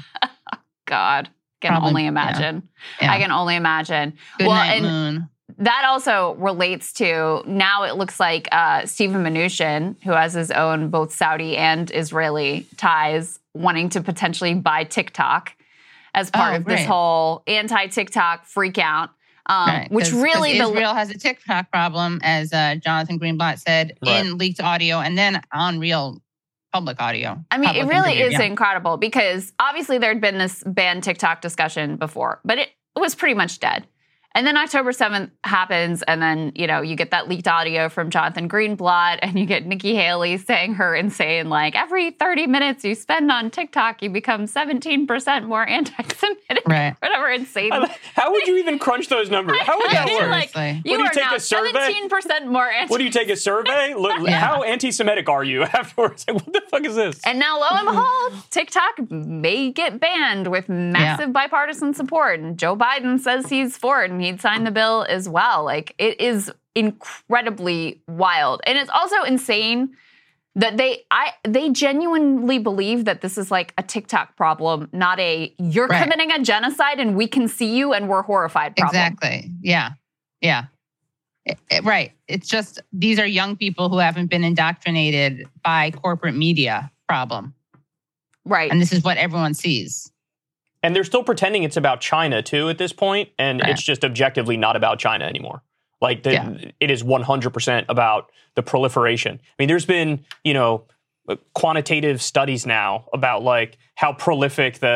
God, can Probably, only yeah. imagine. Yeah. I can only imagine. Good well, night, and moon. that also relates to, now it looks like uh, Stephen Mnuchin, who has his own both Saudi and Israeli ties, wanting to potentially buy TikTok as part Oh, of this great. whole anti-TikTok freak out, um, Right, which 'cause- really 'cause the Israel has a TikTok problem, as uh, Jonathan Greenblatt said, Right. in leaked audio and then on real public audio. I mean, it public really interview, is yeah. incredible because obviously there'd been this ban TikTok discussion before, but it, it was pretty much dead. And then October seventh happens, and then, you know, you get that leaked audio from Jonathan Greenblatt, and you get Nikki Haley saying her insane, like, every thirty minutes you spend on TikTok, you become seventeen percent more anti-Semitic. Right. Whatever insane. How would you even crunch those numbers? How would that I work? mean, like, Seriously. you What, do you are take now a survey? seventeen percent more anti What do you take a survey? Look, Yeah. How anti-Semitic are you afterwards? Like, what the fuck is this? And now, lo and behold, TikTok may get banned with massive bipartisan support. And Joe Biden says he's for it and he'd sign the bill as well. Like, it is incredibly wild. And it's also insane that they I they genuinely believe that this is like a TikTok problem, not a you're Right. committing a genocide and we can see you and we're horrified problem. Exactly. Yeah. Yeah. It- it- right. It's just, these are young people who haven't been indoctrinated by corporate media problem. Right. And this is what everyone sees. And they're still pretending it's about China, too, at this point, and Right. it's just objectively not about China anymore. Like, the, Yeah. it is one hundred percent about the proliferation. I mean, there's been, you know, quantitative studies now about, like, how prolific the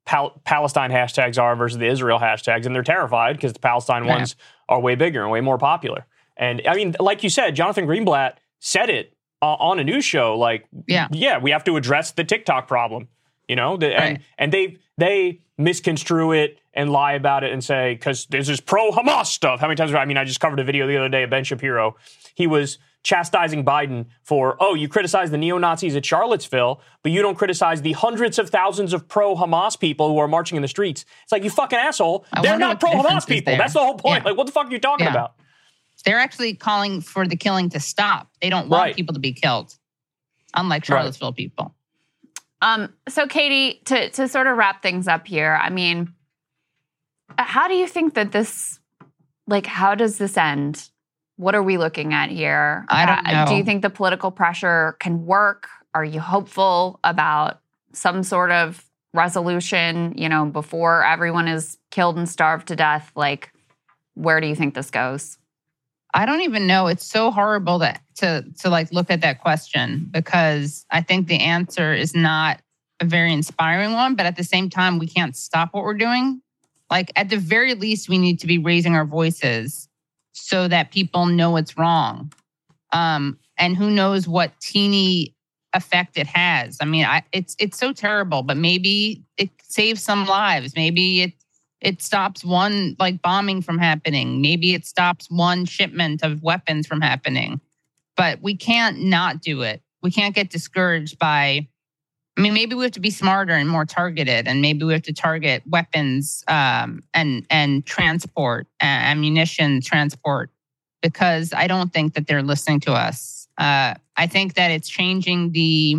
Pal- Palestine hashtags are versus the Israel hashtags, and they're terrified because the Palestine Yeah. ones are way bigger and way more popular. And I mean, like you said, Jonathan Greenblatt said it uh, on a news show. Like, Yeah. yeah, we have to address the TikTok problem. You know, the, and Right. and they they misconstrue it and lie about it and say because this is pro Hamas stuff. How many times? I mean, I just covered a video the other day of Ben Shapiro. He was chastising Biden for, oh, you criticize the neo-Nazis at Charlottesville, but you don't criticize the hundreds of thousands of pro-Hamas people who are marching in the streets. It's like, you fucking asshole. I They're wonder not what the pro-Hamas difference is people. there. That's the whole point. Yeah. Like, what the fuck are you talking Yeah. about? They're actually calling for the killing to stop. They don't want Right. people to be killed, unlike Charlottesville people. Um, so Katie, to to sort of wrap things up here, I mean, how do you think that this, like, how does this end? What are we looking at here? I don't Uh, do know. you think the political pressure can work? Are you hopeful about some sort of resolution, you know, before everyone is killed and starved to death? Like, where do you think this goes? I don't even know. It's so horrible to, to to like look at that question because I think the answer is not a very inspiring one, but at the same time, we can't stop what we're doing. Like at the very least, we need to be raising our voices so that people know it's wrong. Um, and who knows what teeny effect it has. I mean, I, it's it's so terrible, but maybe it saves some lives. Maybe it it stops one like bombing from happening. Maybe it stops one shipment of weapons from happening. But we can't not do it. We can't get discouraged by, I mean, maybe we have to be smarter and more targeted, and maybe we have to target weapons um, and and transport, uh, ammunition transport, because I don't think that they're listening to us. Uh, I think that it's changing the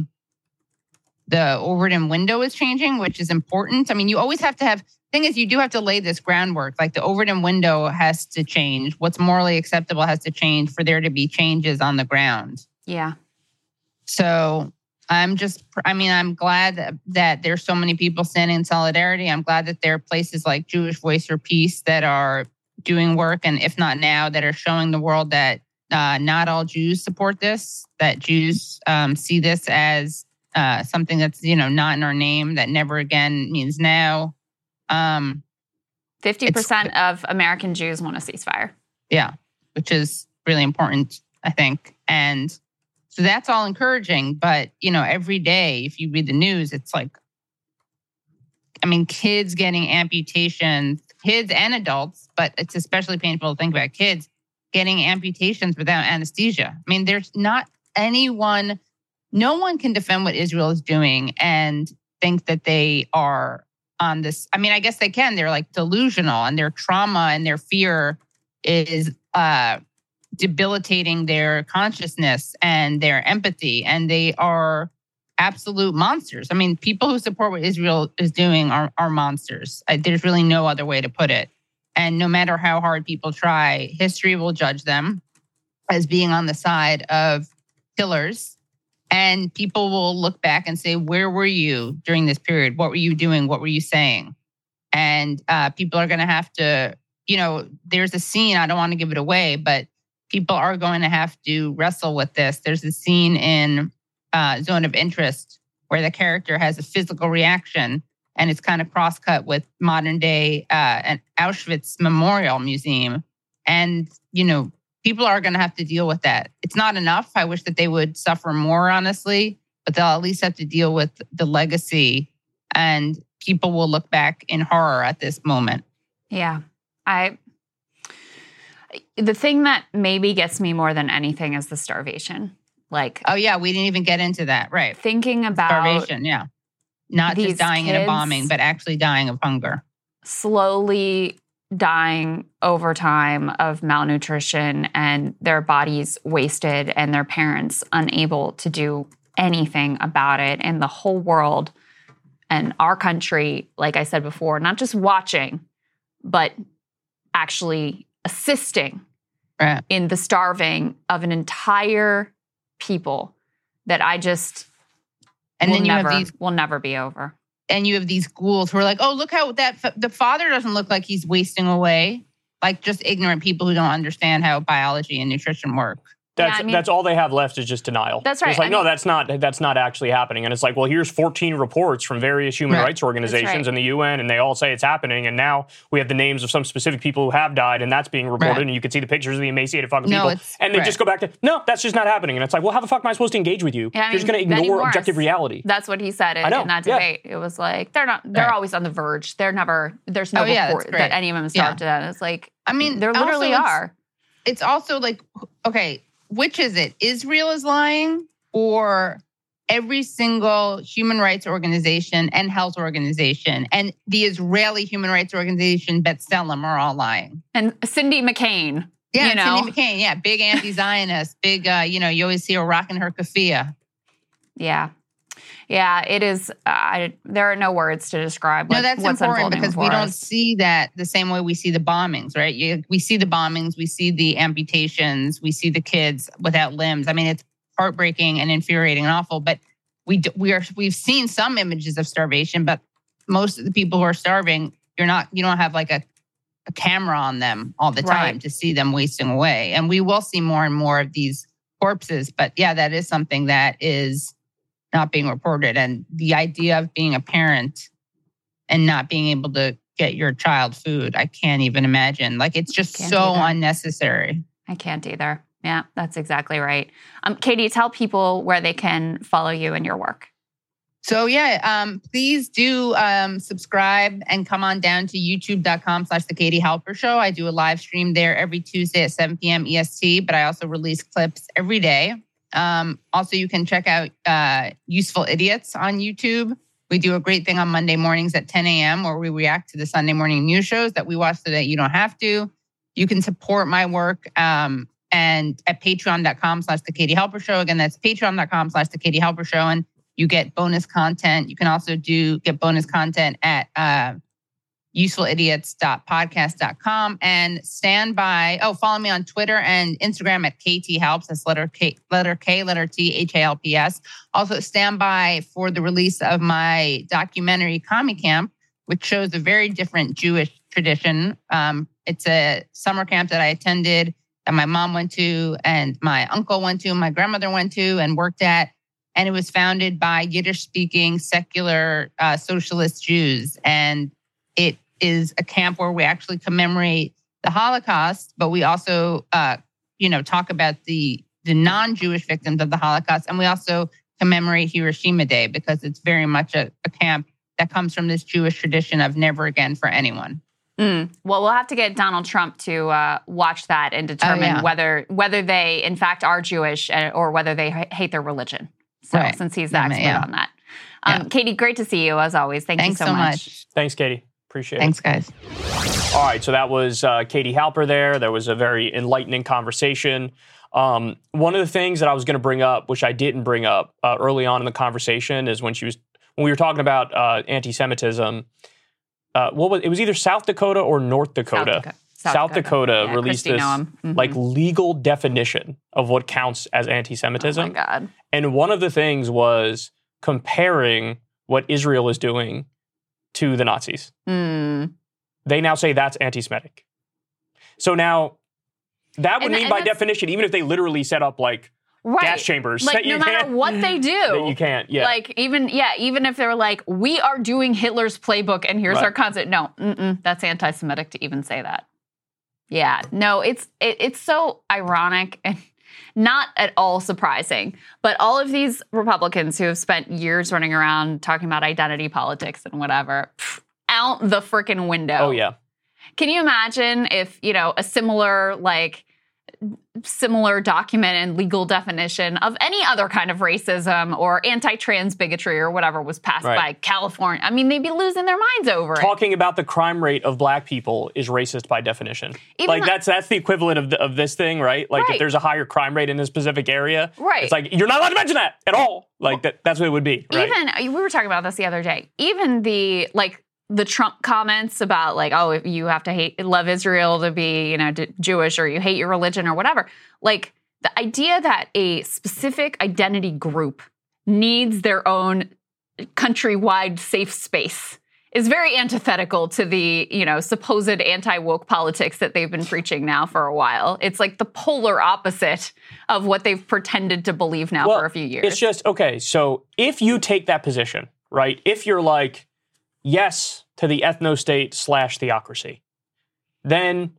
the Overton window is changing, which is important. I mean, you always have to have. Thing is, you do have to lay this groundwork. Like the Overton window has to change. What's morally acceptable has to change for there to be changes on the ground. Yeah. So I'm just, I mean, I'm glad that, that there's so many people standing in solidarity. I'm glad that there are places like Jewish Voice for Peace that are doing work, and if not now, that are showing the world that uh, not all Jews support this, that Jews um, see this as uh, something that's, you know, not in our name, that never again means now. Um, fifty percent of American Jews want a ceasefire. Yeah, which is really important, I think. And so that's all encouraging. But, you know, every day, if you read the news, it's like, I mean, kids getting amputations, kids and adults, but it's especially painful to think about kids getting amputations without anesthesia. I mean, there's not anyone, no one can defend what Israel is doing and think that they are on this. I mean, I guess they can. They're like delusional, and their trauma and their fear is uh, debilitating their consciousness and their empathy. And they are absolute monsters. I mean, people who support what Israel is doing are, are monsters. I, there's really no other way to put it. And no matter how hard people try, history will judge them as being on the side of killers. And people will look back and say, where were you during this period? What were you doing? What were you saying? And uh, people are going to have to, you know, there's a scene, I don't want to give it away, but people are going to have to wrestle with this. There's a scene in uh, Zone of Interest where the character has a physical reaction, and it's kind of cross-cut with modern day uh, an Auschwitz Memorial Museum. And, you know, people are going to have to deal with that. It's not enough. I wish that they would suffer more, honestly, but they'll at least have to deal with the legacy, and people will look back in horror at this moment. Yeah. I, the thing that maybe gets me more than anything is the starvation. Like, Oh, yeah, we didn't even get into that. Right. thinking about Starvation, yeah. Not these just dying in a kids- bombing, but actually dying of hunger. slowly dying over time of malnutrition and their bodies wasted and their parents unable to do anything about it, and the whole world and our country, like I said before, not just watching, but actually assisting Right. in the starving of an entire people that I just And will then you never, have these will never be over. and you have these ghouls who are like, oh, look how that f- the father doesn't look like he's wasting away. Like just ignorant people who don't understand how biology and nutrition work. That's Yeah, I mean- that's all they have left is just denial. That's right. It's like, I no, mean- that's not that's not actually happening. And it's like, well, here's fourteen reports from various human Right. rights organizations right. and the U N, and they all say it's happening. And now we have the names of some specific people who have died, and that's being reported. Right. And you can see the pictures of the emaciated fucking No, people. it's- And they right. just go back to, no, that's just not happening. And it's like, well, how the fuck am I supposed to engage with you? Yeah, I You're just mean, going to Benny ignore Morris, objective reality. That's what he said in, I know, in that yeah. debate. It was like they're not. They're Right. always on the verge. They're never. There's no Oh, yeah, report that's great. that any of them starved to death. It's like I mean, there literally also it's- are. It's also like, okay, which is it? Israel is lying, or every single human rights organization and health organization and the Israeli human rights organization, B'Tselem, are all lying. And Cindy McCain. Yeah, you know. Cindy McCain, yeah, big anti-Zionist, big, uh, you know, you always see her rocking her keffiyeh. Yeah. Yeah, it is. Uh, I, there are no words to describe what, No, that's what's important unfolding because we before don't us. see that the same way we see the bombings, right? You, we see the bombings, we see the amputations, we see the kids without limbs. I mean, it's heartbreaking and infuriating and awful. But we do, we are we've seen some images of starvation, but most of the people who are starving, you're not you don't have like a, a camera on them all the time Right. to see them wasting away. And we will see more and more of these corpses. But yeah, that is something that is not being reported. And the idea of being a parent and not being able to get your child food, I can't even imagine. Like, it's just Can't so either. unnecessary. I can't either. Yeah, that's exactly right. Um, Katie, tell people where they can follow you and your work. So yeah, um, please do um, subscribe and come on down to youtube.com slash the Katie Halper Show. I do a live stream there every Tuesday at seven p.m. E S T, but I also release clips every day. Um, also, you can check out uh, Useful Idiots on YouTube. We do a great thing on Monday mornings at ten a.m. where we react to the Sunday morning news shows that we watch so that you don't have to. You can support my work um, and at patreon.com slash the Katie Halper Show. Again, that's patreon.com slash the Katie Halper Show. And you get bonus content. You can also do get bonus content at uh, useful idiots dot podcast dot com and stand by. Oh, follow me on Twitter and Instagram at K T Helps. That's letter K, letter K, letter T, H A L P S. Also, stand by for the release of my documentary Commie Camp, which shows a very different Jewish tradition. Um, it's a summer camp that I attended, that my mom went to, and my uncle went to, and my grandmother went to, and worked at. And it was founded by Yiddish-speaking secular uh, socialist Jews. And it is a camp where we actually commemorate the Holocaust, but we also, uh, you know, talk about the the non-Jewish victims of the Holocaust, and we also commemorate Hiroshima Day because it's very much a, a camp that comes from this Jewish tradition of never again for anyone. Mm. Well, we'll have to get Donald Trump to uh, watch that and determine Oh, yeah. whether whether they in fact are Jewish and, or whether they h- hate their religion. So, Right. since he's the Yeah, expert yeah. on that, um, Yeah. Katie, great to see you as always. Thank Thanks you so, so much. much. Thanks, Katie. Appreciate Thanks, guys. it. All right, so that was uh, Katie Halper there. There was a very enlightening conversation. Um, one of the things that I was going to bring up, which I didn't bring up uh, early on in the conversation, is when she was when we were talking about uh, anti-Semitism. Uh, what was it? Was either South Dakota or North Dakota. South Dakota, South South Dakota. Dakota Yeah, released Kristi this Noem. Mhm. like legal definition of what counts as Oh anti-Semitism. my God. And one of the things was comparing what Israel is doing to the Nazis. Mm. They now say that's anti-Semitic. So now that would And- mean and by that's- definition, even if they literally set up like Right. gas chambers, Like that you no matter can't, what they do, that you can't. Yeah. Like even yeah, even if they're like, we are doing Hitler's playbook and here's Right. our concept. No, mm-mm, that's anti-Semitic to even say that. Yeah, no, it's it, it's so ironic and not at all surprising. But all of these Republicans who have spent years running around talking about identity politics and whatever, pff, out the freaking window. oh yeah. Can you imagine if, you know, a similar, like, similar document and legal definition of any other kind of racism or anti-trans bigotry or whatever was passed Right. by California? I mean, they'd be losing their minds over it. Talking about the crime rate of black people is racist by definition. Even like the- that's that's the equivalent of the, of this thing, right? Like Right. if there's a higher crime rate in this specific area, Right. it's like you're not allowed to mention that at all. Like that that's what it would be, right? Even, we were talking about this the other day, even the, like, the Trump comments about like, oh, if you have to hate, love Israel to be, you know, d- Jewish, or you hate your religion or whatever. Like the idea that a specific identity group needs their own countrywide safe space is very antithetical to the, you know, supposed anti-woke politics that they've been preaching now for a while. It's like the polar opposite of what they've pretended to believe now well, for a few years. It's just, okay, so if you take that position, right, if you're like, yes to the ethno-state slash theocracy, then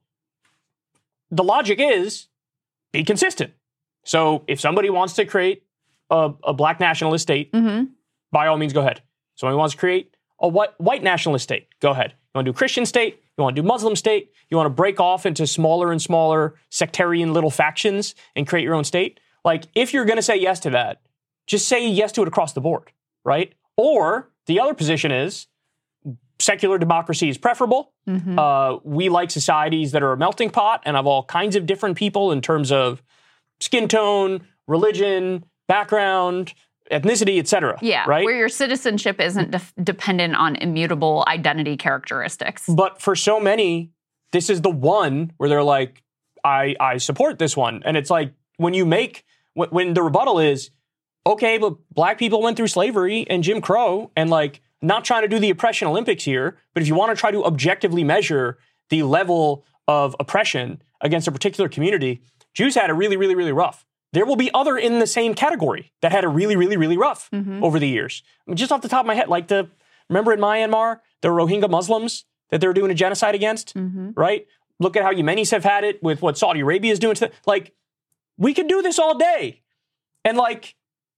the logic is be consistent. So if somebody wants to create a, a black nationalist state, mm-hmm. by all means, go ahead. Somebody wants to create a white, white nationalist state, go ahead. You want to do Christian state, you want to do Muslim state, you want to break off into smaller and smaller sectarian little factions and create your own state. Like, if you're going to say yes to that, just say yes to it across the board, right? Or the other position is secular democracy is preferable. Mm-hmm. Uh, we like societies that are a melting pot and have all kinds of different people in terms of skin tone, religion, background, ethnicity, et cetera. Yeah, right? Where your citizenship isn't de- dependent on immutable identity characteristics. But for so many, this is the one where they're like, I, I support this one. And it's like, when you make, when, when the rebuttal is, okay, but black people went through slavery and Jim Crow, and like, not trying to do the oppression Olympics here, but if you want to try to objectively measure the level of oppression against a particular community, Jews had it really, really, really rough. There will be other in the same category that had it really, really, really rough mm-hmm. over the years. I mean, just off the top of my head, like the, remember in Myanmar, the Rohingya Muslims that they were doing a genocide against, mm-hmm. right? Look at how Yemenis have had it with what Saudi Arabia is doing to them. Like, we could do this all day. And like,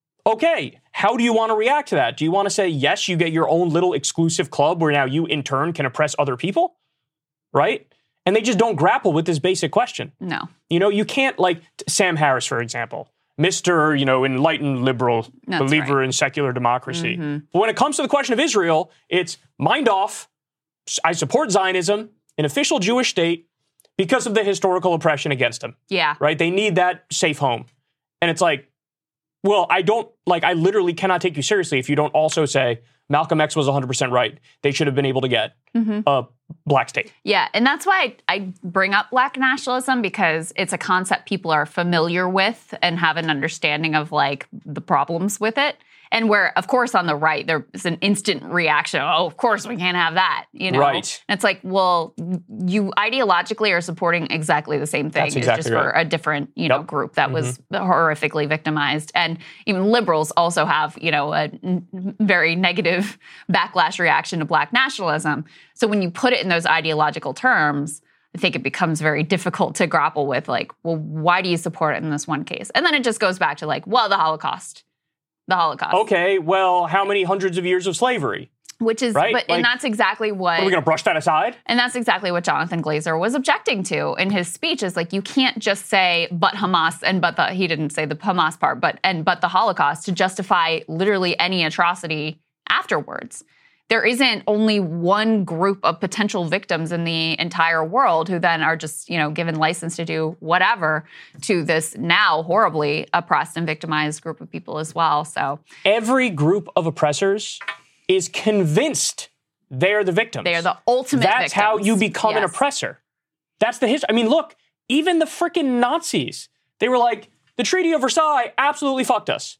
okay, how do you want to react to that? Do you want to say, yes, you get your own little exclusive club where now you in turn can oppress other people, right? And they just don't grapple with this basic question. No. You know, you can't, like Sam Harris, for example, Mister, you know, enlightened liberal, That's believer right. in secular democracy. Mm-hmm. But when it comes to the question of Israel, it's mind off. I support Zionism, an official Jewish state, because of the historical oppression against them. Yeah. Right? They need that safe home. And it's like, well, I don't, like, I literally cannot take you seriously if you don't also say Malcolm X was one hundred percent right. They should have been able to get mm-hmm. a black state. Yeah, and that's why I, I bring up black nationalism, because it's a concept people are familiar with and have an understanding of, like, the problems with it. And where, of course, on the right, there's an instant reaction. Oh, of course, we can't have that. You know, right. And it's like, well, you ideologically are supporting exactly the same thing. That's It's exactly just for right. a different, you know, Yep. group that Mm-hmm. was horrifically victimized. And even liberals also have, you know, a n- very negative backlash reaction to black nationalism. So when you put it in those ideological terms, I think it becomes very difficult to grapple with, like, well, why do you support it in this one case? And then it just goes back to, like, well, the Holocaust. The Holocaust. Okay, well, how many hundreds of years of slavery? Which is, Right? but Like, and that's exactly what. Are we going to brush that aside? And that's exactly what Jonathan Glazer was objecting to in his speech. Is like, you can't just say but Hamas and but the he didn't say the Hamas part, but and but the Holocaust to justify literally any atrocity afterwards. There isn't only one group of potential victims in the entire world who then are just, you know, given license to do whatever to this now horribly oppressed and victimized group of people as well. So Every group of oppressors is convinced they're the victims. they are the ultimate That's victims. how you become an Yes. oppressor. That's the history. I mean, look, even the freaking Nazis, they were like, the Treaty of Versailles absolutely fucked us.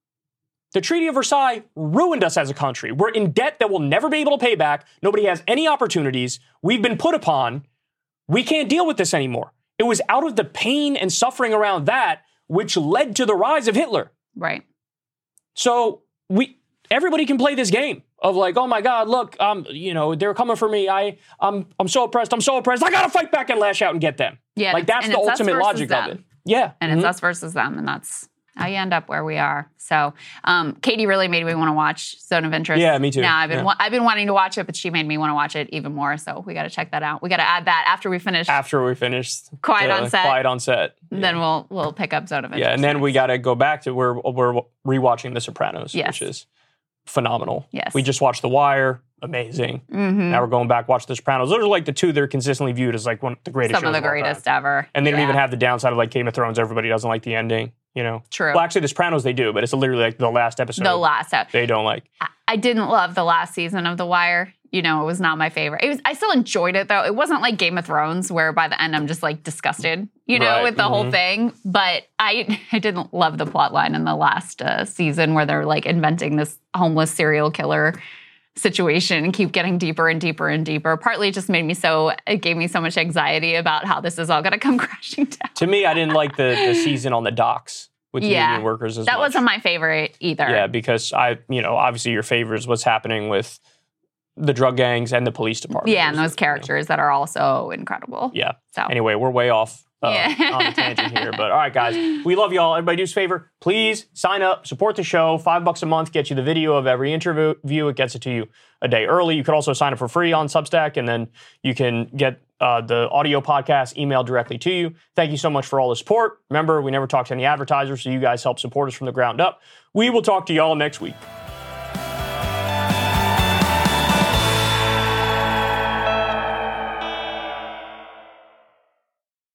The Treaty of Versailles ruined us as a country. We're in debt that we'll never be able to pay back. Nobody has any opportunities. We've been put upon. We can't deal with this anymore. It was out of the pain and suffering around that which led to the rise of Hitler. Right. So we, everybody can play this game of like, oh my God, look, um, you know, they're coming for me. I, I'm, I'm so oppressed. I'm so oppressed. I gotta fight back and lash out and get them. Yeah, like that's and the it's us ultimate versus logic them. of it. Yeah, And mhm. it's us versus them, and that's how you end up where we are. So, um, Katie really made me want to watch Zone of Interest. Yeah, me too. Now I've been Yeah. wa- I've been wanting to watch it, but she made me want to watch it even more. So we got to check that out. We got to add that after we finish. after we finish Quiet the on Set. Quiet on Set. Then we'll we'll pick up Zone of Interest. Yeah, and then we next. got to go back to where we're rewatching The Sopranos, Yes. which is phenomenal. Yes. We just watched The Wire, amazing. Mhm. Now we're going back watch The Sopranos. Those are like the two that are consistently viewed as like one of the greatest some of shows the all greatest time. ever. And they don't Yeah. even have the downside of like Game of Thrones. Everybody doesn't like the ending, you know. True. Well, actually, The Sopranos they do, but it's literally like the last episode. the last ep- they don't like. I- I didn't love the last season of The Wire. You know, it was not my favorite. It was. I still enjoyed it though. It wasn't like Game of Thrones, where by the end I'm just like disgusted, you know, Right, with the whole mhm. thing. But I, I didn't love the plot line in the last uh, season where they're like inventing this homeless serial killer situation and keep getting deeper and deeper and deeper. Partly it just made me so, it gave me so much anxiety about how this is all going to come crashing down. To me, I didn't like the, the season on the docks with the Yeah. union workers as That much. wasn't my favorite either. Yeah, because I, you know, obviously your favorite is what's happening with the drug gangs and the police department. Yeah, and those characters that are also incredible. Yeah. So Anyway, we're way off uh, Yeah. on a tangent here. But all right, guys, we love y'all. Everybody do us a favor. Please sign up, support the show. Five bucks a month gets you the video of every interview. It gets it to you a day early. You could also sign up for free on Substack, and then you can get uh, the audio podcast emailed directly to you. Thank you so much for all the support. Remember, we never talk to any advertisers, so you guys help support us from the ground up. We will talk to y'all next week.